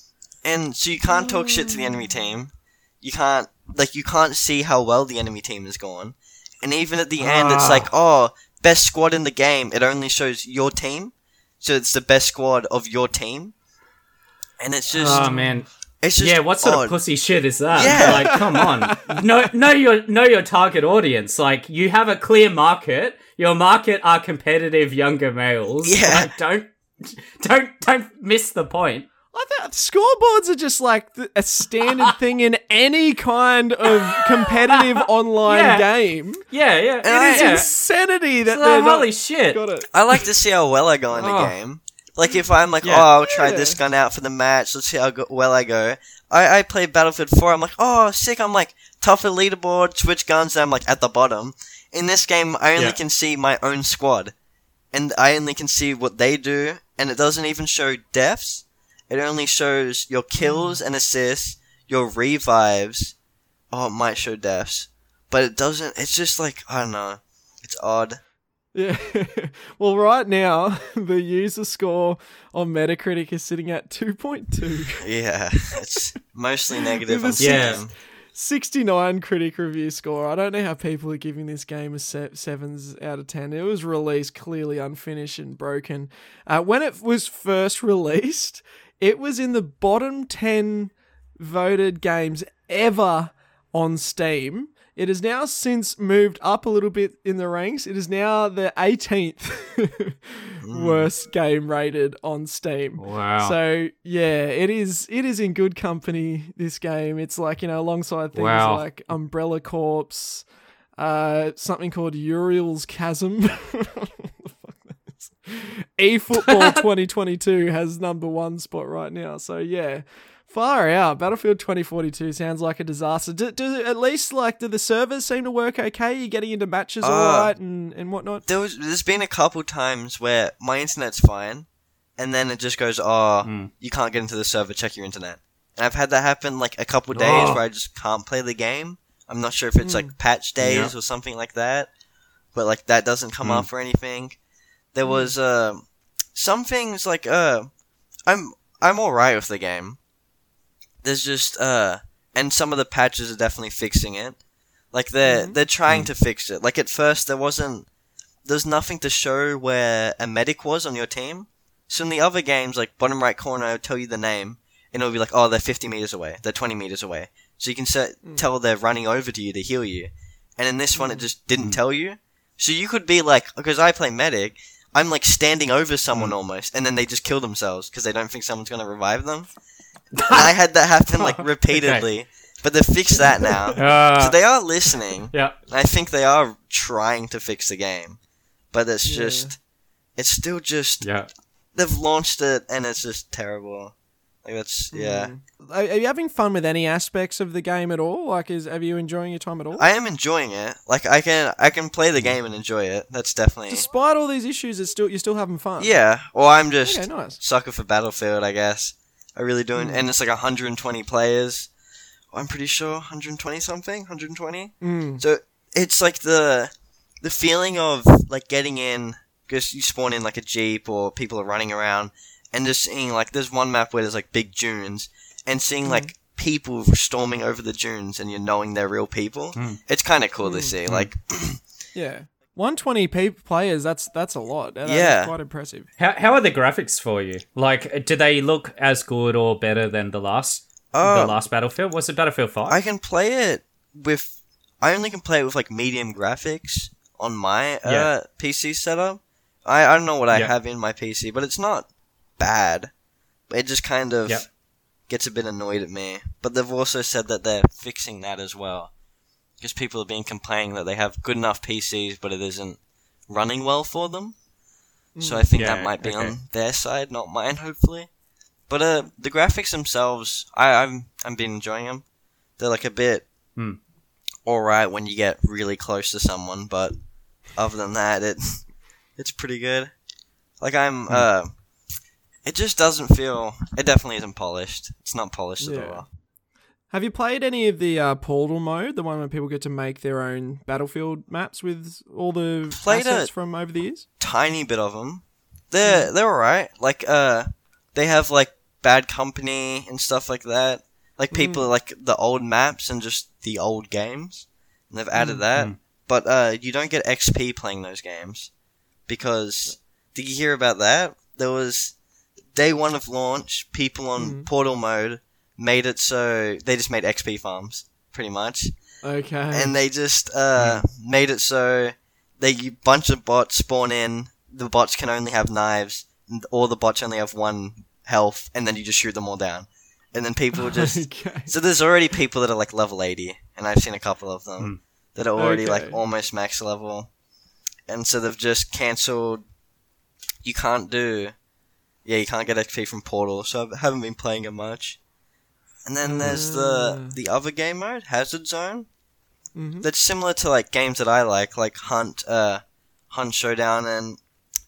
Speaker 2: and so you can't talk shit to the enemy team. You can't like you can't see how well the enemy team is going, and even at the ah. end, it's like, oh, best squad in the game. It only shows your team, so it's the best squad of your team, and it's just
Speaker 3: oh man.
Speaker 2: It's just
Speaker 3: yeah, what sort
Speaker 2: odd.
Speaker 3: of pussy shit is that?
Speaker 2: Yeah.
Speaker 3: Like, come on. Know, know your know your target audience. Like, you have a clear market. Your market are competitive younger males.
Speaker 2: Yeah.
Speaker 3: Like, don't don't don't miss the point.
Speaker 1: I thought scoreboards are just like th- a standard thing in any kind of competitive online
Speaker 3: Yeah.
Speaker 1: game.
Speaker 3: Yeah, yeah.
Speaker 1: It is
Speaker 3: yeah.
Speaker 1: insanity that
Speaker 3: So,
Speaker 1: they're
Speaker 3: holy
Speaker 1: not
Speaker 3: shit.
Speaker 1: got it.
Speaker 2: I like to see how well I go in
Speaker 3: Oh.
Speaker 2: a game. Like, if I'm like,
Speaker 3: Yeah.
Speaker 2: oh, I'll try
Speaker 1: Yeah.
Speaker 2: this gun out for the match, let's see how go- well I go. I, I play Battlefield four, I'm like, oh, sick, I'm like, top of the leaderboard, switch guns, and I'm like, at the bottom. In this game, I only
Speaker 3: Yeah.
Speaker 2: can see my own squad. And I only can see what they do, and it doesn't even show deaths. It only shows your kills and assists, your revives. Oh, it might show deaths. But it doesn't, it's just like, I don't know, it's odd.
Speaker 1: Yeah. Well, right now, the user score on Metacritic is sitting at two point two.
Speaker 2: Yeah, it's mostly negative on
Speaker 1: With a
Speaker 3: Yeah.
Speaker 2: Steam.
Speaker 1: sixty-nine critic review score. I don't know how people are giving this game a se- sevens out of ten. It was released clearly unfinished and broken. Uh, when it was first released, it was in the bottom ten voted games ever on Steam. It has now since moved up a little bit in the ranks. It is now the eighteenth worst game rated on Steam.
Speaker 3: Wow.
Speaker 1: So yeah, it is. It is in good company. This game. It's like, you know, alongside things
Speaker 3: Wow.
Speaker 1: like Umbrella Corps, uh, something called Uriel's Chasm. eFootball twenty twenty-two has number one spot right now. So yeah. Far out. Battlefield twenty forty-two sounds like a disaster. Do, do at least like do the servers seem to work okay? You're getting into matches
Speaker 2: Uh,
Speaker 1: all right and, and whatnot.
Speaker 2: There was, there's been a couple times where my internet's fine, and then it just goes, oh,
Speaker 3: Mm.
Speaker 2: you can't get into the server, check your internet. And I've had that happen like a couple days
Speaker 3: Oh.
Speaker 2: where I just can't play the game. I'm not sure if it's
Speaker 1: Mm.
Speaker 2: like patch days
Speaker 3: Yeah.
Speaker 2: or something like that, but like that doesn't come
Speaker 3: Mm.
Speaker 2: up or anything. There was uh, some things like uh, I'm I'm alright with the game. There's just uh, and some of the patches are definitely fixing it. Like they're
Speaker 1: Mhm.
Speaker 2: they're trying
Speaker 3: Mm.
Speaker 2: to fix it. Like at first there wasn't, there's nothing to show where a medic was on your team. So in the other games, like bottom right corner, it'll tell you the name, and it'll be like, oh, they're fifty meters away, they're twenty meters away. So you can set,
Speaker 1: Mm.
Speaker 2: tell they're running over to you to heal you. And in this one, it
Speaker 1: Mm.
Speaker 2: just didn't
Speaker 3: Mm.
Speaker 2: tell you. So you could be like, because I play medic, I'm like standing over someone
Speaker 3: Mm.
Speaker 2: almost, and then they just kill themselves because they don't think someone's gonna revive them. And I had that happen like repeatedly, but they fixed that now.
Speaker 3: Uh,
Speaker 2: So they are listening.
Speaker 3: yeah.
Speaker 2: I think they are trying to fix the game, but it's
Speaker 1: Yeah.
Speaker 2: just, it's still just,
Speaker 3: Yeah.
Speaker 2: they've launched it and it's just terrible. Like that's, yeah.
Speaker 1: Mm. Are, are you having fun with any aspects of the game at all? Like, is have you enjoying your time at all?
Speaker 2: I am enjoying it. Like I can, I can play the game and enjoy it. That's definitely,
Speaker 1: Despite all these issues, it's still you're still having fun.
Speaker 2: yeah. Or I'm just
Speaker 1: Okay, nice.
Speaker 2: sucker for Battlefield, I guess. I really do,
Speaker 1: Mm.
Speaker 2: and it's like one hundred twenty players. I'm pretty sure one hundred twenty something, one hundred twenty.
Speaker 1: Mm.
Speaker 2: So it's like the the feeling of like getting in, because you spawn in like a jeep or people are running around, and just seeing like there's one map where there's like big dunes, and seeing like people storming over the dunes, and you're knowing they're real people.
Speaker 3: Mm.
Speaker 2: It's kind of cool to
Speaker 1: Mm.
Speaker 2: see.
Speaker 3: Mm.
Speaker 2: Like
Speaker 1: Yeah. one hundred twenty p players, that's that's a lot. That
Speaker 2: Yeah.
Speaker 1: is quite impressive.
Speaker 3: How how are the graphics for you? Like, do they look as good or better than the last
Speaker 2: Uh,
Speaker 3: the last Battlefield? Was it Battlefield Five?
Speaker 2: I can play it with. I only can play it with like medium graphics on my uh,
Speaker 3: Yeah.
Speaker 2: P C setup. I, I don't know what I
Speaker 3: Yeah.
Speaker 2: have in my P C, but it's not bad. It just kind of
Speaker 3: Yeah.
Speaker 2: gets a bit annoyed at me. But they've also said that they're fixing that as well. Because people have been complaining that they have good enough P Cs, but it isn't running well for them. So I think
Speaker 3: Yeah,
Speaker 2: that might be
Speaker 3: okay.
Speaker 2: on their side, not mine, hopefully. But uh, the graphics themselves, I, I'm I've been enjoying them. They're like a bit
Speaker 3: Hmm.
Speaker 2: alright when you get really close to someone, but other than that, it it's pretty good. Like I'm, uh, it just doesn't feel. It definitely isn't polished. It's not polished
Speaker 1: Yeah.
Speaker 2: at all.
Speaker 1: Have you played any of the uh, Portal mode, the one where people get to make their own Battlefield maps with all the
Speaker 2: Played
Speaker 1: assets
Speaker 2: it.
Speaker 1: from over the years?
Speaker 2: Tiny bit of them. They're they're alright. Like uh, they have like Bad Company and stuff like that. Like people
Speaker 1: Mm.
Speaker 2: like the old maps and just the old games. And they've added
Speaker 1: Mm.
Speaker 2: that,
Speaker 3: Mm.
Speaker 2: but uh, you don't get X P playing those games because did you hear about that? There was day one of launch. People on
Speaker 1: Mm.
Speaker 2: Portal mode made it so they just made X P farms pretty much.
Speaker 1: Okay.
Speaker 2: And they just uh, made it so they a bunch of bots spawn in. The bots can only have knives, and all the bots only have one health, and then you just shoot them all down. And then people just
Speaker 1: okay.
Speaker 2: so there's already people that are like level eighty, and I've seen a couple of them
Speaker 3: Hmm.
Speaker 2: that are already like
Speaker 1: Okay.
Speaker 2: almost max level, and so they've just cancelled. You can't do, yeah, you can't get X P from Portal, so I haven't been playing it much. And then there's the
Speaker 1: Ah.
Speaker 2: the other game mode, Hazard Zone.
Speaker 1: Mhm.
Speaker 2: That's similar to like games that I like, like Hunt, uh, Hunt Showdown, and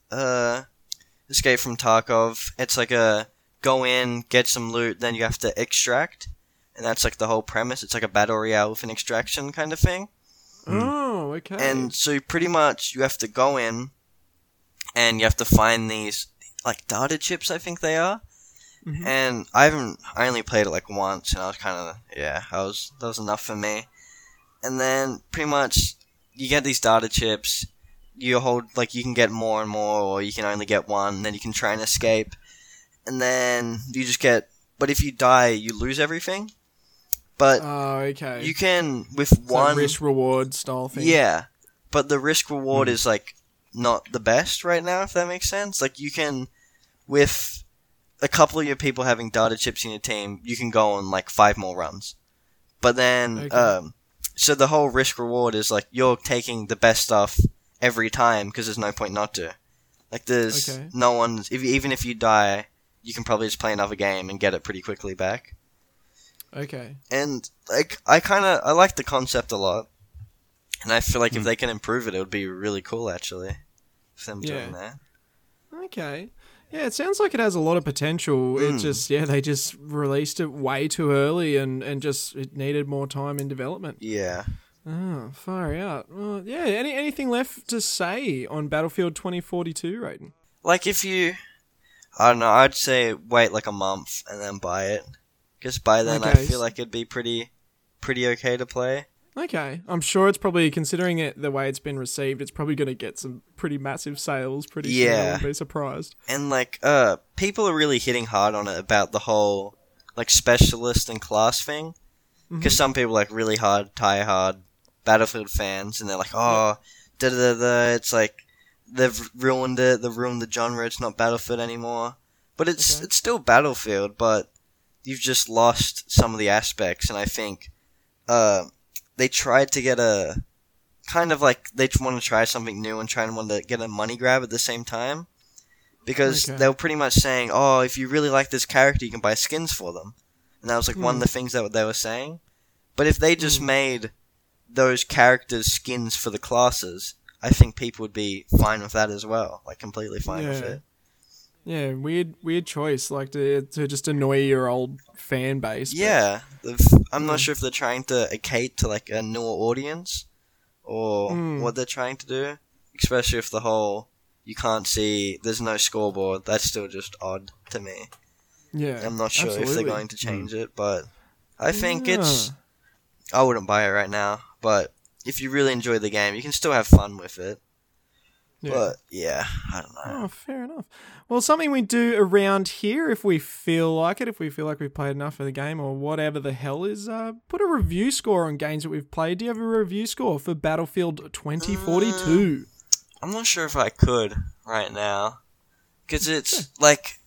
Speaker 2: uh, Escape from Tarkov. It's like a go in, get some loot, then you have to extract, and that's like the whole premise. It's like a battle royale with an extraction kind of thing.
Speaker 1: Oh, okay.
Speaker 2: And so you pretty much you have to go in, and you have to find these like data chips, I think they are.
Speaker 1: Mhm.
Speaker 2: And I haven't. I only played it like once, and I was kind of yeah. I was that was enough for me. And then pretty much you get these data chips. You hold like you can get more and more, or you can only get one. And then you can try and escape, and then you just get. But if you die, you lose everything. But
Speaker 1: Oh, okay.
Speaker 2: you can with
Speaker 1: It's like
Speaker 2: one
Speaker 1: risk reward style thing.
Speaker 2: yeah, but the risk reward
Speaker 3: Mhm.
Speaker 2: is like not the best right now, if that makes sense. Like you can, with a couple of your people having data chips in your team, you can go on like five more runs. But then,
Speaker 1: Okay.
Speaker 2: um, so the whole risk reward is like you're taking the best stuff every time because there's no point not to. Like there's
Speaker 1: Okay.
Speaker 2: no one's if even if you die, you can probably just play another game and get it pretty quickly back.
Speaker 1: Okay.
Speaker 2: And like I kind of I like the concept a lot, and I feel like if
Speaker 3: Hmm.
Speaker 2: they can improve it, it would be really cool actually. If them doing
Speaker 1: Yeah.
Speaker 2: that.
Speaker 1: Okay. Yeah, it sounds like it has a lot of potential. It
Speaker 2: Mm.
Speaker 1: just, yeah, they just released it way too early and, and just it needed more time in development.
Speaker 2: Yeah.
Speaker 1: Oh, far out. Well, yeah, any anything left to say on Battlefield twenty forty-two, Raiden?
Speaker 2: Like if you, I don't know, I'd say wait like a month and then buy it, because by then I
Speaker 1: Okay.
Speaker 2: feel like it'd be pretty, pretty okay to play.
Speaker 1: Okay. I'm sure it's probably, considering it the way it's been received, it's probably going to get some pretty massive sales pretty soon. I
Speaker 2: Yeah.
Speaker 1: wouldn't be surprised.
Speaker 2: And like, uh, people are really hitting hard on it about the whole like specialist and class thing, because some people like really hard, tie hard Battlefield fans, and they're like, oh, da da da da. It's like they've ruined it. They've ruined the genre. It's not Battlefield anymore. But it's
Speaker 1: Okay.
Speaker 2: it's still Battlefield, but you've just lost some of the aspects. And I think, uh, they tried to get a kind of like they want to try something new and try and want to get a money grab at the same time, because
Speaker 1: Okay.
Speaker 2: they were pretty much saying, oh, if you really like this character, you can buy skins for them. And that was like one of
Speaker 1: Hmm.
Speaker 2: the things that they were saying. But if they just
Speaker 1: Hmm.
Speaker 2: made those characters skins for the classes, I think people would be fine with that as well. Like completely fine with
Speaker 1: Yeah.
Speaker 2: it.
Speaker 1: Yeah, weird weird choice, like to to just annoy your old fan base. but-
Speaker 2: Yeah. they've- I'm not
Speaker 1: Hmm.
Speaker 2: sure if they're trying to cater to like a newer audience or
Speaker 1: Hmm.
Speaker 2: what they're trying to do. Especially if the whole you can't see, there's no scoreboard. That's still just odd to me.
Speaker 1: Yeah.
Speaker 2: I'm not sure if
Speaker 1: absolutely.
Speaker 2: they're going to change it, but I think
Speaker 1: Yeah.
Speaker 2: it's. I wouldn't buy it right now, but if you really enjoy the game, you can still have fun with it.
Speaker 1: Yeah.
Speaker 2: But yeah, I don't know.
Speaker 1: Oh, fair enough. Well, something we do around here, if we feel like it, if we feel like we've played enough of the game or whatever the hell is, uh, put a review score on games that we've played. Do you have a review score for Battlefield twenty forty-two?
Speaker 2: Uh, I'm not sure if I could right now. Because it's, like,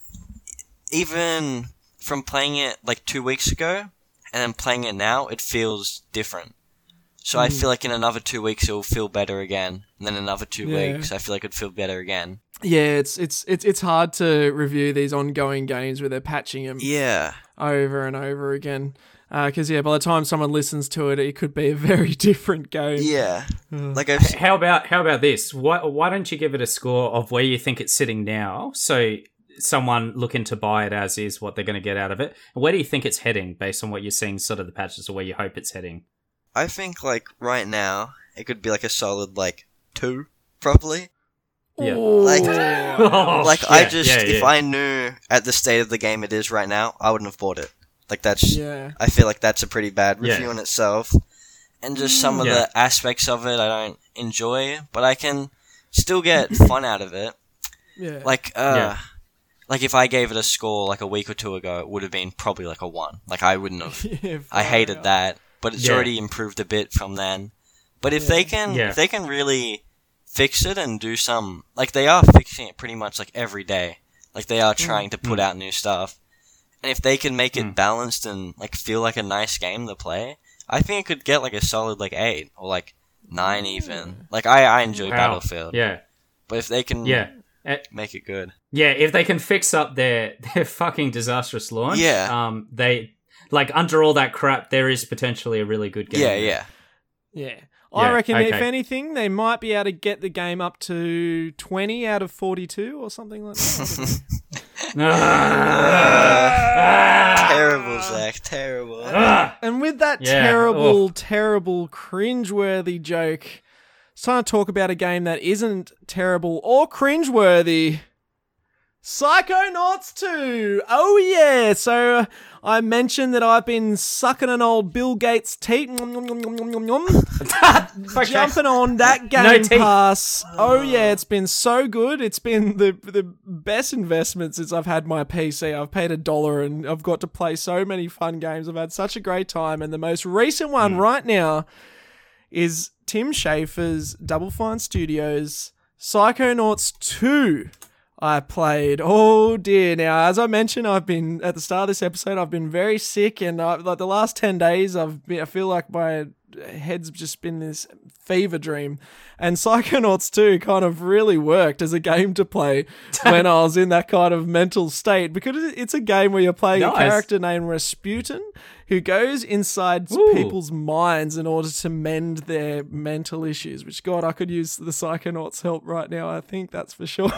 Speaker 2: even from playing it, like, two weeks ago, and then playing it now, it feels different. So mm. I feel like in another two weeks it'll feel better again. And then another two yeah. weeks I feel like it'd feel better again.
Speaker 1: Yeah, it's it's it's it's hard to review these ongoing games where they're patching them
Speaker 2: yeah.
Speaker 1: over and over again. Because, uh, yeah, by the time someone listens to it, it could be a very different game.
Speaker 2: Yeah. Uh. Like I've...
Speaker 3: How about how about this? Why, why don't you give it a score of where you think it's sitting now, so someone looking to buy it as is, what they're going to get out of it? And where do you think it's heading, based on what you're seeing sort of the patches, or where you hope it's heading?
Speaker 2: I think, like, right now, it could be, like, a solid, like, two, probably.
Speaker 3: Yeah.
Speaker 2: Like,
Speaker 3: oh,
Speaker 2: like
Speaker 3: yeah,
Speaker 2: I just,
Speaker 3: yeah, yeah.
Speaker 2: if I knew at the state of the game it is right now, I wouldn't have bought it. Like, that's,
Speaker 1: yeah.
Speaker 2: I feel like that's a pretty bad review
Speaker 3: yeah.
Speaker 2: in itself. And just some of
Speaker 3: yeah.
Speaker 2: the aspects of it I don't enjoy, but I can still get fun out of it.
Speaker 1: Yeah.
Speaker 2: Like, uh,
Speaker 3: yeah.
Speaker 2: like if I gave it a score, like, a week or two ago, it would have been probably, like, a one. Like, I wouldn't have,
Speaker 1: yeah,
Speaker 2: I hated
Speaker 1: out.
Speaker 2: that. But it's
Speaker 3: yeah.
Speaker 2: already improved a bit from then. But if
Speaker 1: yeah.
Speaker 2: they can,
Speaker 3: yeah.
Speaker 2: if they can really fix it and do some, like they are fixing it pretty much like every day. Like they are trying mm. to put mm. out new stuff. And if they can make it mm. balanced and like feel like a nice game to play, I think it could get like a solid like eight or like nine even. Like I, I enjoy
Speaker 3: wow.
Speaker 2: Battlefield.
Speaker 3: Yeah.
Speaker 2: But if they can,
Speaker 3: yeah.
Speaker 2: make it good.
Speaker 3: Yeah, if they can fix up their their fucking disastrous launch,
Speaker 2: yeah.
Speaker 3: um, they. Like, under all that crap, there is potentially a really good game.
Speaker 2: Yeah, yeah.
Speaker 1: Yeah. I
Speaker 3: yeah,
Speaker 1: reckon,
Speaker 3: okay.
Speaker 1: if anything, they might be able to get the game up to twenty out of forty-two or something like that.
Speaker 2: uh, terrible, Zach. Terrible.
Speaker 1: And with that
Speaker 3: yeah.
Speaker 1: terrible,
Speaker 3: oh.
Speaker 1: terrible, cringeworthy joke, it's time to talk about a game that isn't terrible or cringeworthy. Psychonauts two! Oh yeah! So uh, I mentioned that I've been sucking an old Bill Gates teeth, jumping on that Game
Speaker 3: No teeth.
Speaker 1: Pass. Oh yeah, it's been so good. It's been the the best investment since I've had my P C. I've paid a dollar and I've got to play so many fun games. I've had such a great time. And the most recent one mm. right now is Tim Schafer's Double Fine Studios Psychonauts two. I played. Oh dear. Now, as I mentioned, I've been at the start of this episode, I've been very sick, and I, like the last ten days, I've been, I feel like my head's just been this fever dream. And Psychonauts two kind of really worked as a game to play when I was in that kind of mental state, because it's a game where you're playing nice. a character named Rasputin who goes inside Ooh. people's minds in order to mend their mental issues, which, God, I could use the Psychonauts' help right now, I think, that's for sure.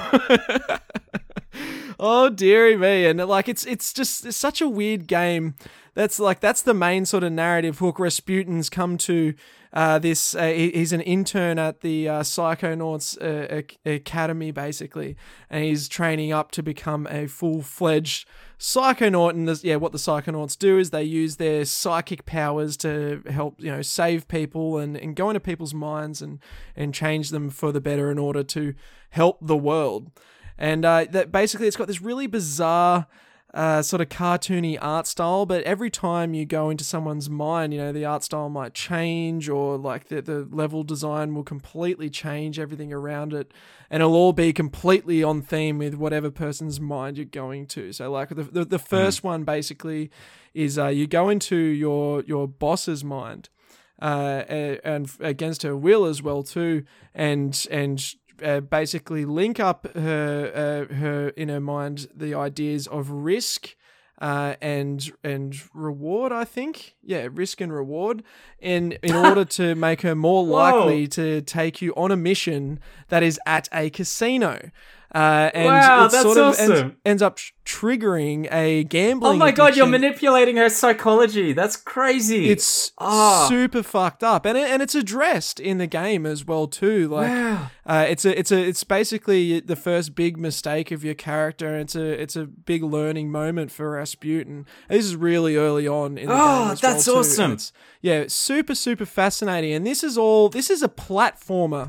Speaker 1: Oh, dearie me. And like, it's it's just it's such a weird game. That's like, that's the main sort of narrative hook. Rasputin's come to uh, this, uh, he's an intern at the uh, Psychonauts uh, Academy, basically, and he's training up to become a full-fledged Psychonaut. And this, yeah, what the Psychonauts do is they use their psychic powers to help, you know, save people and, and go into people's minds and, and change them for the better in order to help the world. And uh, that basically, it's got this really bizarre uh, sort of cartoony art style, but every time you go into someone's mind, you know, the art style might change, or like the, the level design will completely change everything around it, and it'll all be completely on theme with whatever person's mind you're going to. So like the the, the first mm. one basically is uh, you go into your, your boss's mind, uh, and against her will as well too, and and Uh, basically link up her uh, her in her mind the ideas of risk uh, and and reward, I think. Yeah, risk and reward, in in order to make her more likely to take you on a mission that is at a casino. Uh, and
Speaker 3: wow,
Speaker 1: it
Speaker 3: that's
Speaker 1: sort of
Speaker 3: awesome.
Speaker 1: ends, ends up triggering a gambling
Speaker 3: Oh my god, you're
Speaker 1: addiction.
Speaker 3: manipulating her psychology. That's crazy.
Speaker 1: It's
Speaker 3: oh.
Speaker 1: super fucked up, and it, and it's addressed in the game as well too. Like,
Speaker 3: wow.
Speaker 1: uh, it's a it's a it's basically the first big mistake of your character. And it's a it's a big learning moment for Rasputin. And this is really early on in the
Speaker 3: oh,
Speaker 1: game as
Speaker 3: that's
Speaker 1: well, too.
Speaker 3: awesome.
Speaker 1: It's, yeah, it's super super fascinating. And this is all this is a platformer.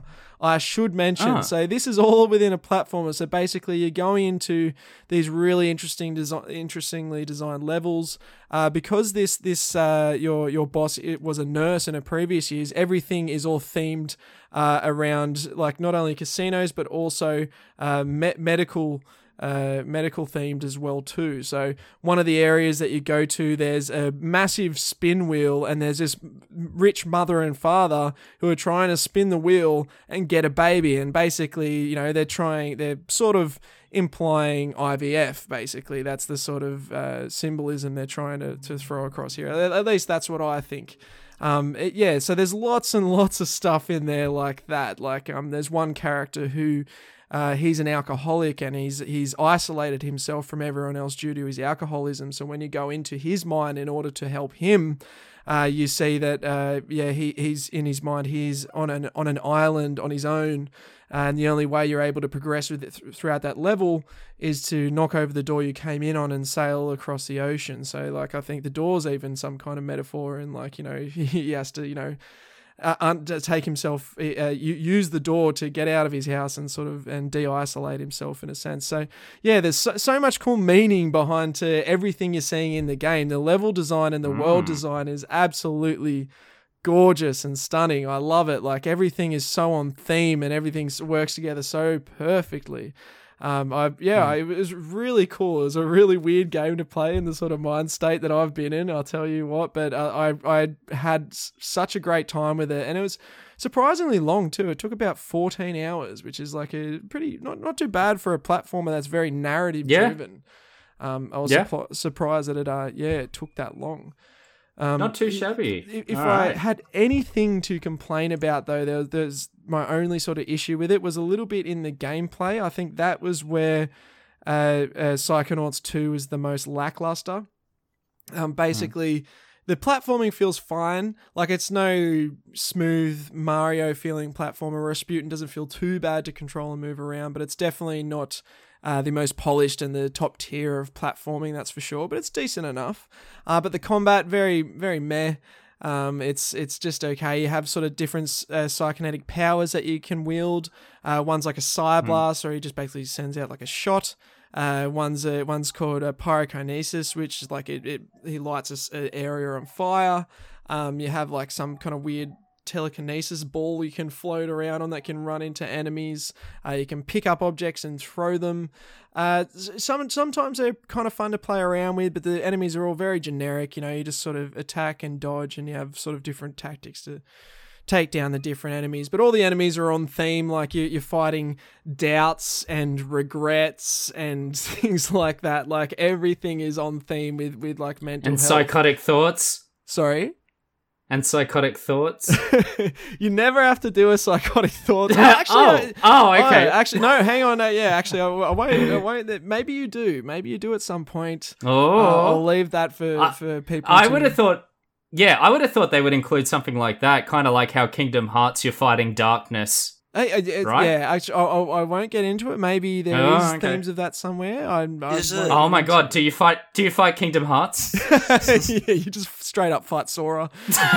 Speaker 1: I should mention.
Speaker 3: Ah.
Speaker 1: So this is all within a platformer. So basically, you're going into these really interesting, desi- interestingly designed levels. Uh, because this this uh, your your boss it was a nurse in a previous years, everything is all themed uh, around like not only casinos but also uh, me- medical. Uh, medical themed as well too. So one of the areas that you go to, there's a massive spin wheel, and there's this rich mother and father who are trying to spin the wheel and get a baby. And basically, you know, they're trying, they're sort of implying I V F. Basically, that's the sort of uh, symbolism they're trying to, to throw across here. At, at least that's what I think. Um, it, yeah. So there's lots and lots of stuff in there like that. Like um, there's one character who. Uh, he's an alcoholic, and he's he's isolated himself from everyone else due to his alcoholism. So when you go into his mind in order to help him, uh, you see that uh, yeah he he's in his mind he's on an on an island on his own, and the only way you're able to progress with it th- throughout that level is to knock over the door you came in on and sail across the ocean. So like I think the door's even some kind of metaphor, and like you know he has to you know. Uh, un- to take himself, uh, use the door to get out of his house and sort of and de-isolate himself in a sense. So yeah, there's so, so much cool meaning behind to everything you're seeing in the game. The level design and the mm. world design is absolutely gorgeous and stunning. I love it. Like everything is so on theme and everything works together so perfectly. Um, I yeah, mm. it was really cool. It was a really weird game to play in the sort of mind state that I've been in. I'll tell you what, but uh, I I had s- such a great time with it, and it was surprisingly long too. It took about fourteen hours, which is like a pretty not not too bad for a platformer that's very narrative
Speaker 3: yeah.
Speaker 1: driven. Um, I was
Speaker 3: yeah.
Speaker 1: surpri- surprised that it uh yeah it took that long. Um,
Speaker 3: Not too shabby.
Speaker 1: If, if
Speaker 3: All
Speaker 1: I
Speaker 3: right.
Speaker 1: had anything to complain about, though, there, there's my only sort of issue with it was a little bit in the gameplay. I think that was where uh, uh, Psychonauts two is the most lackluster. Um, basically, mm. the platforming feels fine. Like, it's no smooth Mario feeling platformer. Rasputin doesn't feel too bad to control and move around, but it's definitely not uh, the most polished and the top tier of platforming, that's for sure. But it's decent enough. Uh, but the combat, very, very meh. Um, it's it's just okay. You have sort of different uh, psychonetic powers that you can wield. Uh, one's like a Psy Blast, mm. or he just basically sends out like a shot. Uh, one's a, one's called a pyrokinesis, which is like it, it he lights an area on fire. Um, you have like some kind of weird telekinesis ball you can float around on that can run into enemies. Uh, you can pick up objects and throw them. Uh, some sometimes they're kind of fun to play around with, but the enemies are all very generic. You know, you just sort of attack and dodge, and you have sort of different tactics to take down the different enemies. But all the enemies are on theme, like you, you're fighting doubts and regrets and things like that. Like everything is on theme with, with like mental
Speaker 3: and
Speaker 1: health.
Speaker 3: psychotic thoughts.
Speaker 1: Sorry?
Speaker 3: And psychotic thoughts.
Speaker 1: You never have to do a psychotic thought. Actually,
Speaker 3: oh,
Speaker 1: I,
Speaker 3: oh, okay.
Speaker 1: Oh, actually, no, hang on. No, yeah, actually, I, I won't. I won't. Maybe you do. Maybe you do at some point.
Speaker 3: Oh,
Speaker 1: uh, I'll leave that for,
Speaker 3: I,
Speaker 1: for people.
Speaker 3: I
Speaker 1: to...
Speaker 3: would have thought. Yeah, I would have thought they would include something like that, kind of like how Kingdom Hearts, you're fighting darkness.
Speaker 1: I, I,
Speaker 3: right?
Speaker 1: Yeah, actually, I, I won't get into it. Maybe there
Speaker 3: oh,
Speaker 1: is
Speaker 3: okay.
Speaker 1: themes of that somewhere. I, I,
Speaker 2: Is
Speaker 1: I
Speaker 2: it?
Speaker 3: Oh my god, do you fight? Do you fight Kingdom Hearts?
Speaker 1: Yeah, you just straight up fight Sora.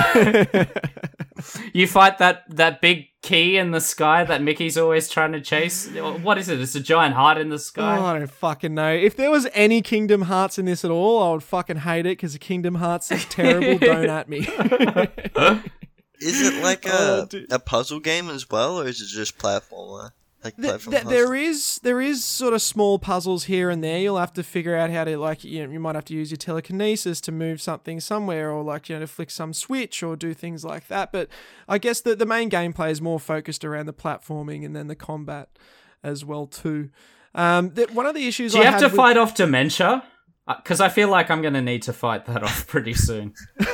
Speaker 3: You fight that that big key in the sky that Mickey's always trying to chase. What is it? It's a giant heart in the sky.
Speaker 1: Oh, I don't fucking know. If there was any Kingdom Hearts in this at all, I would fucking hate it because Kingdom Hearts is terrible. Don't at me.
Speaker 2: Is it like a
Speaker 1: Oh,
Speaker 2: a puzzle game as well, or is it just platformer? Like
Speaker 1: Th-
Speaker 2: platform
Speaker 1: th-
Speaker 2: puzzle?
Speaker 1: there is there is sort of small puzzles here and there. You'll have to figure out how to, like, you know, you might have to use your telekinesis to move something somewhere, or like, you know, to flick some switch or do things like that. But I guess the the main gameplay is more focused around the platforming and then the combat as well too. Um, th- one of the issues
Speaker 3: Do you
Speaker 1: I
Speaker 3: have
Speaker 1: had
Speaker 3: to
Speaker 1: with-
Speaker 3: fight off dementia? Because I feel like I'm going to need to fight that off pretty soon.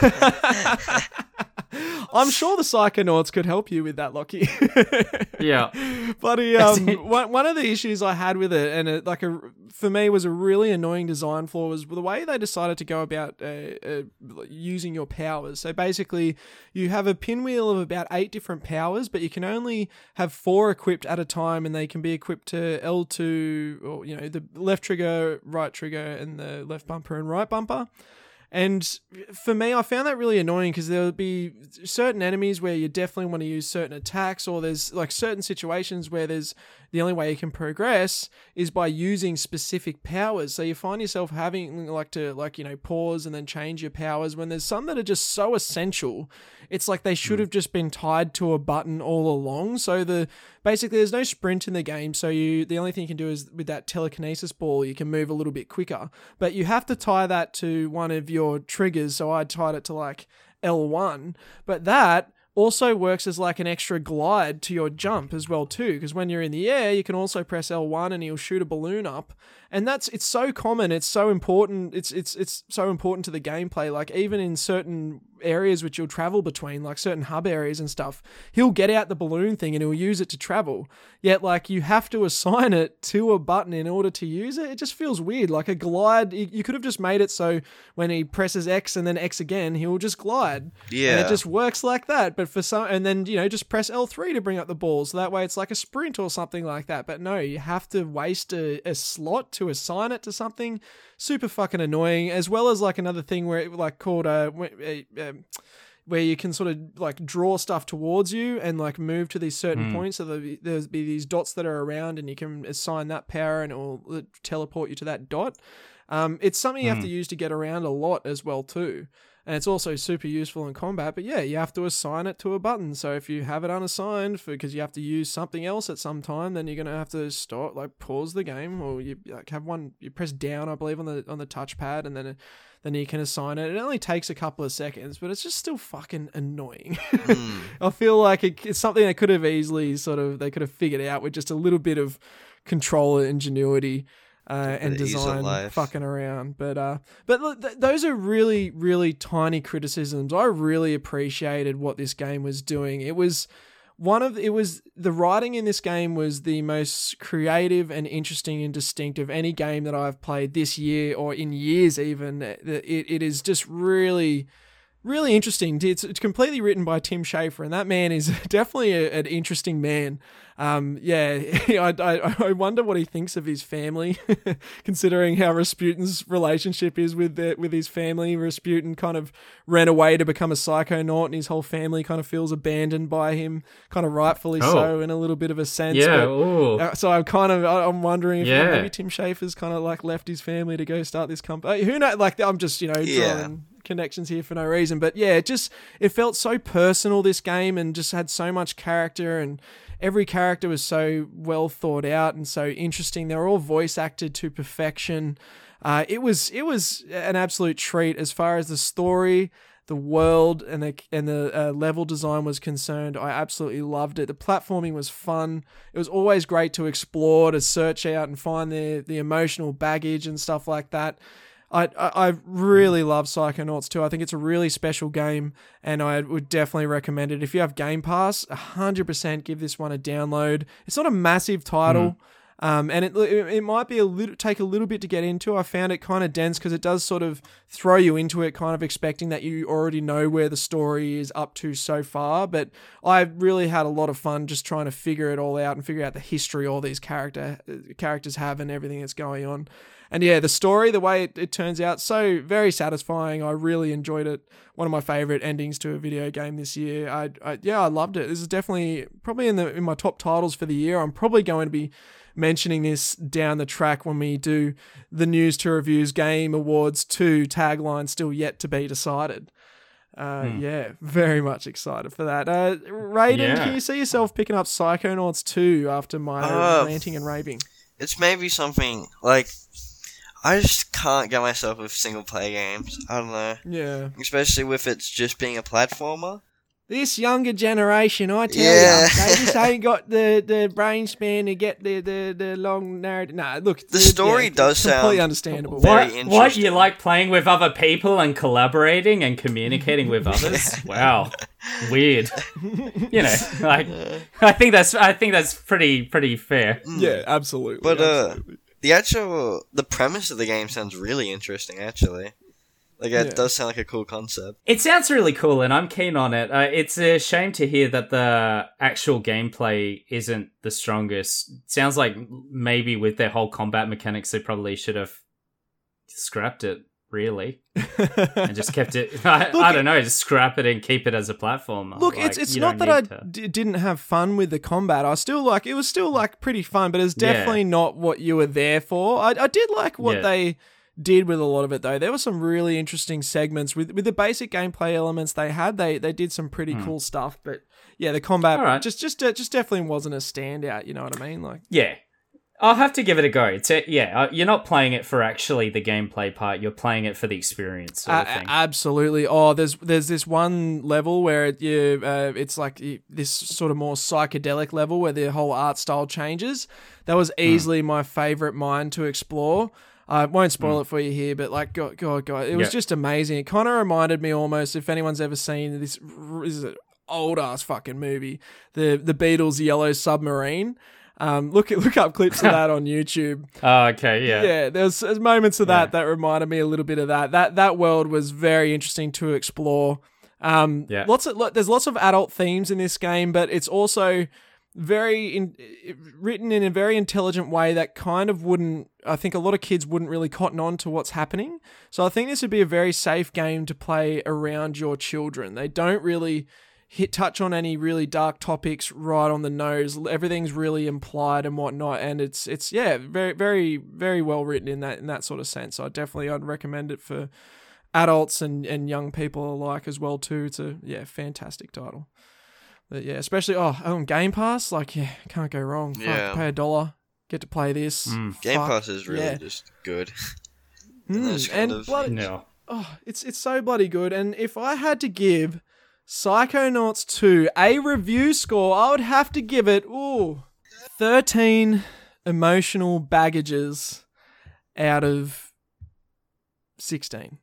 Speaker 1: I'm sure the Psychonauts could help you with that, Lockie.
Speaker 3: Yeah.
Speaker 1: Buddy, um, one, one of the issues I had with it, and it, like a, for me was a really annoying design flaw, was the way they decided to go about uh, uh, using your powers. So basically, you have a pinwheel of about eight different powers, but you can only have four equipped at a time, and they can be equipped to L two, or, you know, the left trigger, right trigger, and the left bumper and right bumper. And for me, I found that really annoying because there would be certain enemies where you definitely want to use certain attacks, or there's like certain situations where there's the only way you can progress is by using specific powers. So you find yourself having like to like, you know, pause and then change your powers when there's some that are just so essential. It's like they should have just been tied to a button all along. So the basically there's no sprint in the game. So you the only thing you can do is with that telekinesis ball, you can move a little bit quicker, but you have to tie that to one of your triggers. So I tied it to like L one, but that also works as like an extra glide to your jump as well too, because when you're in the air you can also press L one and you'll shoot a balloon up, and that's it's so common, it's so important, it's it's it's so important to the gameplay. Like even in certain areas which you'll travel between, like certain hub areas and stuff, he'll get out the balloon thing and he'll use it to travel, yet like you have to assign it to a button in order to use it. It just feels weird. Like a glide, you could have just made it so when he presses X and then X again, he'll just glide.
Speaker 2: Yeah,
Speaker 1: and it just works like that. But for some, and then, you know, just press L three to bring up the ball, so that way it's like a sprint or something like that. But no, you have to waste a, a slot to assign it to something. Super fucking annoying. As well as like another thing where it like called a, a, a where you can sort of like draw stuff towards you and like move to these certain mm. points. So there'll be, there'll be these dots that are around and you can assign that power and it will teleport you to that dot. Um, it's something you mm. have to use to get around a lot as well too. And it's also super useful in combat, but yeah, you have to assign it to a button. So if you have it unassigned for because you have to use something else at some time, then you're gonna have to start like pause the game, or you like have one. You press down, I believe, on the on the touchpad, and then it, then you can assign it. It only takes a couple of seconds, but it's just still fucking annoying. Mm. I feel like it, it's something they could have easily sort of they could have figured out with just a little bit of controller ingenuity. Uh, and design fucking around, but uh, but look, th- those are really, really tiny criticisms. I really appreciated what this game was doing. It was one of it was the writing in this game was the most creative and interesting and distinct of any game that I've played this year or in years even. It it is just really. Really interesting. It's, it's completely written by Tim Schafer, and that man is definitely a, an interesting man. Um, yeah, I, I, I wonder what he thinks of his family, considering how Rasputin's relationship is with the, with his family. Rasputin kind of ran away to become a psychonaut, and his whole family kind of feels abandoned by him, kind of rightfully oh. so, in a little bit of a sense.
Speaker 3: Yeah.
Speaker 1: But, uh, so I'm kind of I'm wondering if
Speaker 3: yeah.
Speaker 1: maybe Tim Schafer's kind of like left his family to go start this company. Who knows? Like I'm just you know
Speaker 2: yeah.
Speaker 1: drawing connections here for no reason, but yeah, it just it felt so personal, this game, and just had so much character, and every character was so well thought out and so interesting. They were all voice acted to perfection. Uh, it was it was an absolute treat as far as the story, the world, and the and the uh, level design was concerned. I absolutely loved it. The platforming was fun. It was always great to explore, to search out and find the the emotional baggage and stuff like that. I, I really love Psychonauts too. I think it's a really special game, and I would definitely recommend it. If you have Game Pass, one hundred percent give this one a download. It's not a massive title, mm. um, and it, it it might be a little take a little bit to get into. I found it kind of dense because it does sort of throw you into it, kind of expecting that you already know where the story is up to so far. But I really had a lot of fun just trying to figure it all out and figure out the history all these character characters have and everything that's going on. And yeah, the story, the way it, it turns out, so very satisfying. I really enjoyed it. One of my favorite endings to a video game this year. I, I yeah, I loved it. This is definitely probably in the in my top titles for the year. I'm probably going to be mentioning this down the track when we do the News to Reviews Game Awards two tagline still yet to be decided. Uh, hmm. Yeah, very much excited for that. Uh, Raiden, yeah. Can you see yourself picking up Psychonauts two after my uh, ranting and raving?
Speaker 2: It's maybe something like... I just can't get myself with single-player games. I don't know.
Speaker 1: Yeah.
Speaker 2: Especially with it just being a platformer.
Speaker 1: This younger generation, I tell
Speaker 2: yeah.
Speaker 1: you, they just ain't got the, the brain span to get the, the, the long narrative. No, look.
Speaker 2: The story yeah, does sound
Speaker 1: completely understandable.
Speaker 2: Very
Speaker 3: what,
Speaker 2: interesting.
Speaker 3: What, you like playing with other people and collaborating and communicating with others? Wow. Weird. You know, like, I think that's, I think that's pretty, pretty fair.
Speaker 1: Yeah, absolutely.
Speaker 2: But, uh...
Speaker 1: absolutely.
Speaker 2: The actual, the premise of the game sounds really interesting, actually. Like, it yeah. does sound like a cool concept.
Speaker 3: It sounds really cool, and I'm keen on it. Uh, it's a shame to hear that the actual gameplay isn't the strongest. It sounds like maybe with their whole combat mechanics, they probably should have scrapped it really, and just kept it. I, Look, I don't know, just scrap it and keep it as a platformer.
Speaker 1: Look,
Speaker 3: like,
Speaker 1: it's it's not that I d- didn't have fun with the combat. I still like it was still like pretty fun, but it's definitely yeah. not what you were there for. I I did like what yeah. they did with a lot of it though. There were some really interesting segments with with the basic gameplay elements they had. They they did some pretty hmm. cool stuff, but yeah, the combat right. just just uh, just definitely wasn't a standout. You know what I mean? Like
Speaker 3: yeah. I'll have to give it a go. It's a, yeah, uh, you're not playing it for actually the gameplay part. You're playing it for the experience. Sort of
Speaker 1: uh,
Speaker 3: thing.
Speaker 1: Absolutely. Oh, there's there's this one level where it, you, uh, it's like you, this sort of more psychedelic level where the whole art style changes. That was easily mm. my favorite mine to explore. I won't spoil mm. it for you here, but like, God, God, God it was yep. just amazing. It kind of reminded me almost, if anyone's ever seen this, this is an old ass fucking movie, the the Beatles' Yellow Submarine. Um, look at look up clips of that on YouTube.
Speaker 3: Oh, okay, yeah,
Speaker 1: yeah. There's, there's moments of that yeah. that reminded me a little bit of that. That that world was very interesting to explore. Um, yeah. Lots of there's lots of adult themes in this game, but it's also very in, written in a very intelligent way that kind of wouldn't. I think a lot of kids wouldn't really cotton on to what's happening. So I think this would be a very safe game to play around your children. They don't really hit touch on any really dark topics right on the nose. Everything's really implied and whatnot, and it's it's yeah, very very very well written in that in that sort of sense. So I definitely I'd recommend it for adults and, and young people alike as well too. It's a yeah fantastic title. But yeah, especially oh on Game Pass, like yeah, can't go wrong.
Speaker 2: Yeah.
Speaker 1: Fuck, pay a dollar, get to play this.
Speaker 3: Mm.
Speaker 2: Game
Speaker 1: Fuck,
Speaker 2: Pass is really
Speaker 1: yeah.
Speaker 2: just good.
Speaker 1: mm, and
Speaker 2: of,
Speaker 1: bloody,
Speaker 3: no.
Speaker 1: oh, it's it's so bloody good. And if I had to give Psychonauts two a review score, I would have to give it ooh thirteen emotional baggages out of sixteen.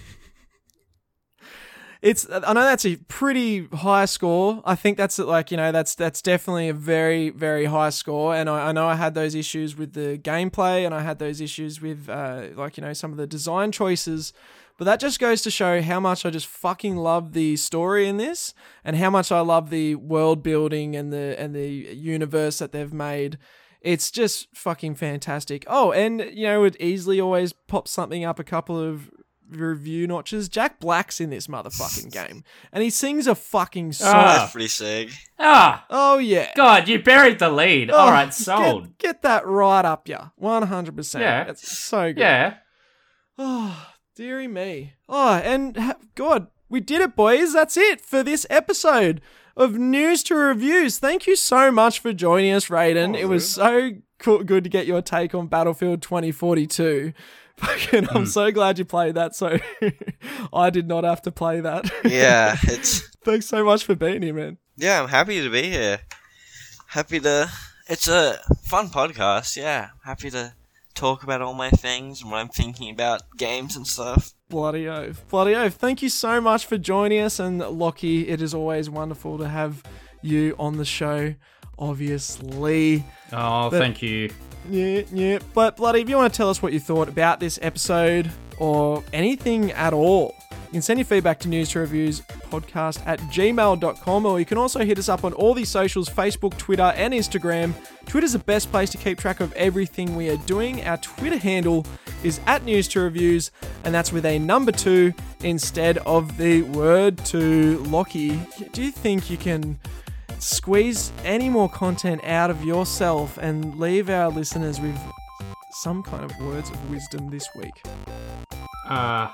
Speaker 1: It's I know that's a pretty high score. I think that's like, you know, that's that's definitely a very, very high score. And I, I know I had those issues with the gameplay and I had those issues with uh, like, you know, some of the design choices. But that just goes to show how much I just fucking love the story in this and how much I love the world building and the and the universe that they've made. It's just fucking fantastic. Oh, and, you know, it easily always pops something up a couple of review notches. Jack Black's in this motherfucking game. And he sings a fucking song.
Speaker 2: Oh, that's pretty sick.
Speaker 3: Ah.
Speaker 1: Oh, yeah.
Speaker 3: God, you buried the lead. Oh, all right, sold.
Speaker 1: Get, get that right up ya. one hundred percent.
Speaker 3: Yeah.
Speaker 1: It's so good.
Speaker 3: Yeah.
Speaker 1: Oh, dearie me. Oh, and ha- God, we did it, boys. That's it for this episode of News to Reviews. Thank you so much for joining us, Raiden. Oh, it was so cool, good to get your take on Battlefield twenty forty-two. Fucking, I'm mm. so glad you played that, so I did not have to play that.
Speaker 2: Yeah, it's...
Speaker 1: Thanks so much for being here, man.
Speaker 2: Yeah, I'm happy to be here. Happy to... It's a fun podcast, yeah. Happy to talk about all my things and what I'm thinking about games and stuff.
Speaker 1: Bloody oath. Bloody oath. Thank you so much for joining us, and Lockie, it is always wonderful to have you on the show, obviously.
Speaker 3: Oh, but, thank you.
Speaker 1: Yeah, yeah. But, Bloody, if you want to tell us what you thought about this episode or anything at all, you can send your feedback to news to reviews podcast at gmail dot com, or you can also hit us up on all these socials, Facebook, Twitter, and Instagram. Twitter's the best place to keep track of everything we are doing. Our Twitter handle is at news to reviews, and that's with a number two instead of the word two. Lockie, do you think you can squeeze any more content out of yourself and leave our listeners with some kind of words of wisdom this week?
Speaker 3: Uh...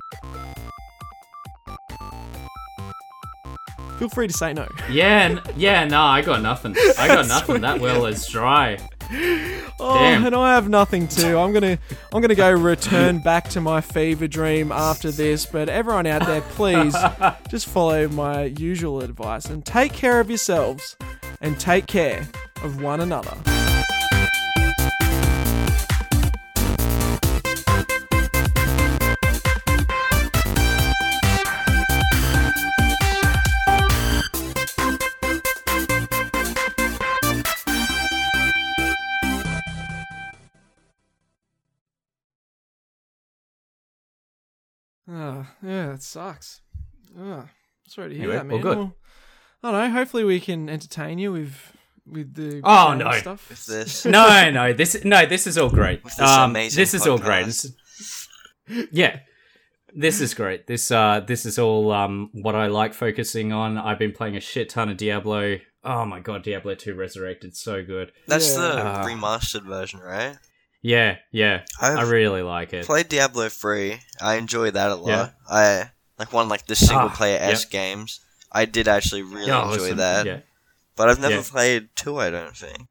Speaker 1: Feel free to say no.
Speaker 3: Yeah, n- yeah, no, I got nothing. I got nothing. That well is dry.
Speaker 1: Oh,
Speaker 3: Damn.
Speaker 1: And I have nothing too. I'm gonna, I'm gonna go return back to my fever dream after this. But everyone out there, please just follow my usual advice and take care of yourselves and take care of one another. Oh, yeah, that sucks. Oh, sorry to hear
Speaker 3: anyway,
Speaker 1: that, man.
Speaker 3: All good.
Speaker 1: Well, I don't know. Hopefully, we can entertain you with with the
Speaker 3: oh no
Speaker 1: stuff.
Speaker 2: With this,
Speaker 3: no, no, this no, this is all great.
Speaker 2: With this
Speaker 3: um,
Speaker 2: amazing
Speaker 3: this is
Speaker 2: podcast.
Speaker 3: all great. This is, yeah, This is great. This uh, this is all um what I like focusing on. I've been playing a shit ton of Diablo. Oh my god, Diablo two Resurrected, so good.
Speaker 2: That's
Speaker 1: Yeah.
Speaker 2: the
Speaker 3: Uh,
Speaker 2: remastered version, right?
Speaker 3: Yeah, yeah,
Speaker 2: I've
Speaker 3: I really like it.
Speaker 2: played Diablo three. I enjoy that a lot.
Speaker 3: Yeah.
Speaker 2: I like one like the single
Speaker 3: Ah,
Speaker 2: player s
Speaker 3: yep.
Speaker 2: games. I did actually really
Speaker 3: Yeah,
Speaker 2: enjoy
Speaker 3: awesome.
Speaker 2: that,
Speaker 3: Yeah.
Speaker 2: but I've never
Speaker 3: Yeah.
Speaker 2: played two. I don't think.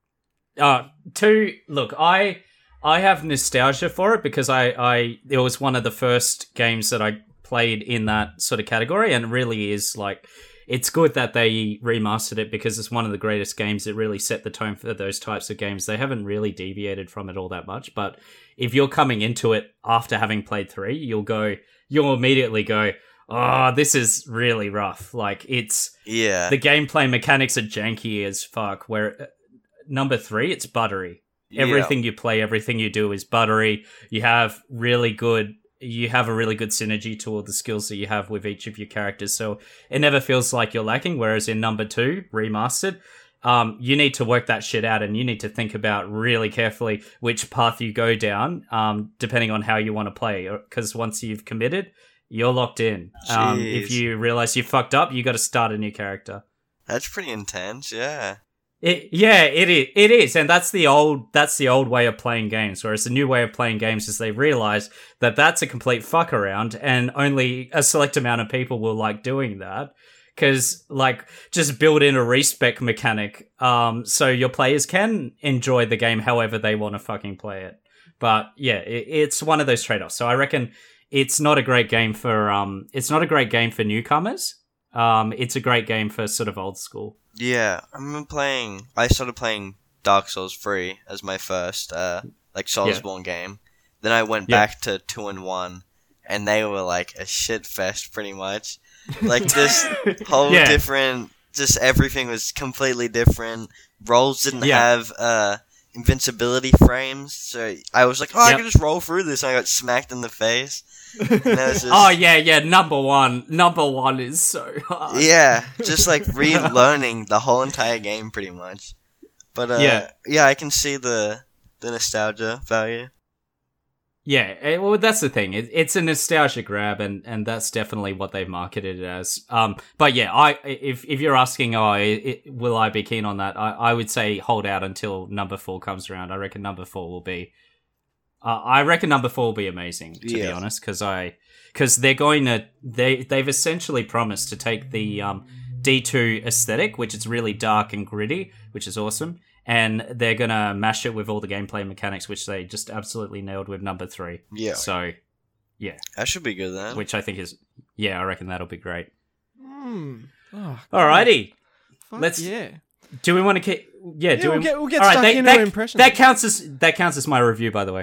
Speaker 3: Uh, two. Look, I I have nostalgia for it because I I it was one of the first games that I played in that sort of category, and it really is like it's good that they remastered it because it's one of the greatest games that really set the tone for those types of games. They haven't really deviated from it all that much, but if you're coming into it after having played three, you'll go, you'll immediately go, oh, this is really rough. Like it's
Speaker 2: Yeah.
Speaker 3: the gameplay mechanics are janky as fuck. Where uh, number three, it's buttery. Everything you play, everything you do is buttery. You have really good, you have a really good synergy to all the skills that you have with each of your characters. So it never feels like you're lacking. Whereas in number two, remastered, um, you need to work that shit out and you need to think about really carefully which path you go down, um, depending on how you want to play. Because once you've committed, you're locked in. Um, if
Speaker 2: Jeez.
Speaker 3: you realize you fucked up, you got to start a new character.
Speaker 2: That's pretty intense. Yeah.
Speaker 3: It, yeah, it is. It is, and that's the old. That's the old way of playing games. Whereas the new way of playing games is they realize that that's a complete fuck around, and only a select amount of people will like doing that. Because, like, just build in a respec mechanic, um, so your players can enjoy the game however they want to fucking play it. But yeah, it, it's one of those trade-offs. So I reckon it's not a great game for um, it's not a great game for newcomers. Um, it's a great game for sort of old school.
Speaker 2: Yeah, I'm playing. I started playing Dark Souls three as my first, uh, like Soulsborne game. Then I went
Speaker 3: Yeah.
Speaker 2: back to two and one, and they were like a shit fest, pretty much. Like this whole
Speaker 3: Yeah.
Speaker 2: different, just everything was completely different. Rolls didn't
Speaker 3: Yeah.
Speaker 2: have uh invincibility frames, so I was like, oh, I
Speaker 3: Yep.
Speaker 2: can just roll through this. And I got smacked in the face. And I was just,
Speaker 3: Oh yeah, yeah. Number one, number one is so hard.
Speaker 2: yeah, just like relearning the whole entire game, pretty much. But uh,
Speaker 3: Yeah.
Speaker 2: yeah, I can see the the nostalgia value.
Speaker 3: Yeah, eh, well, that's the thing. It, it's a nostalgia grab, and, and that's definitely what they've marketed it as. Um, but yeah, I if if you're asking, oh, it, will I be keen on that? I, I would say hold out until number four comes around. I reckon number four will be. Uh, I reckon number four will be amazing, to be
Speaker 2: Yeah.
Speaker 3: honest, because I because they're going to they they've essentially promised to take the um, D two aesthetic, which is really dark and gritty, which is awesome. And they're going to mash it with all the gameplay mechanics, which they just absolutely nailed with number three.
Speaker 2: Yeah,
Speaker 3: So, yeah,
Speaker 2: that should be good then.
Speaker 3: which I think is, yeah, I reckon that'll be great.
Speaker 1: Hmm. Oh,
Speaker 3: Alrighty.
Speaker 1: fuck
Speaker 3: let's-
Speaker 1: Yeah.
Speaker 3: Do we want to keep, yeah,
Speaker 1: Yeah,
Speaker 3: do
Speaker 1: we'll
Speaker 3: we,
Speaker 1: get we'll get
Speaker 3: all right,
Speaker 1: stuck
Speaker 3: that,
Speaker 1: into
Speaker 3: that,
Speaker 1: impressions.
Speaker 3: that counts as, that counts as my review, by the way.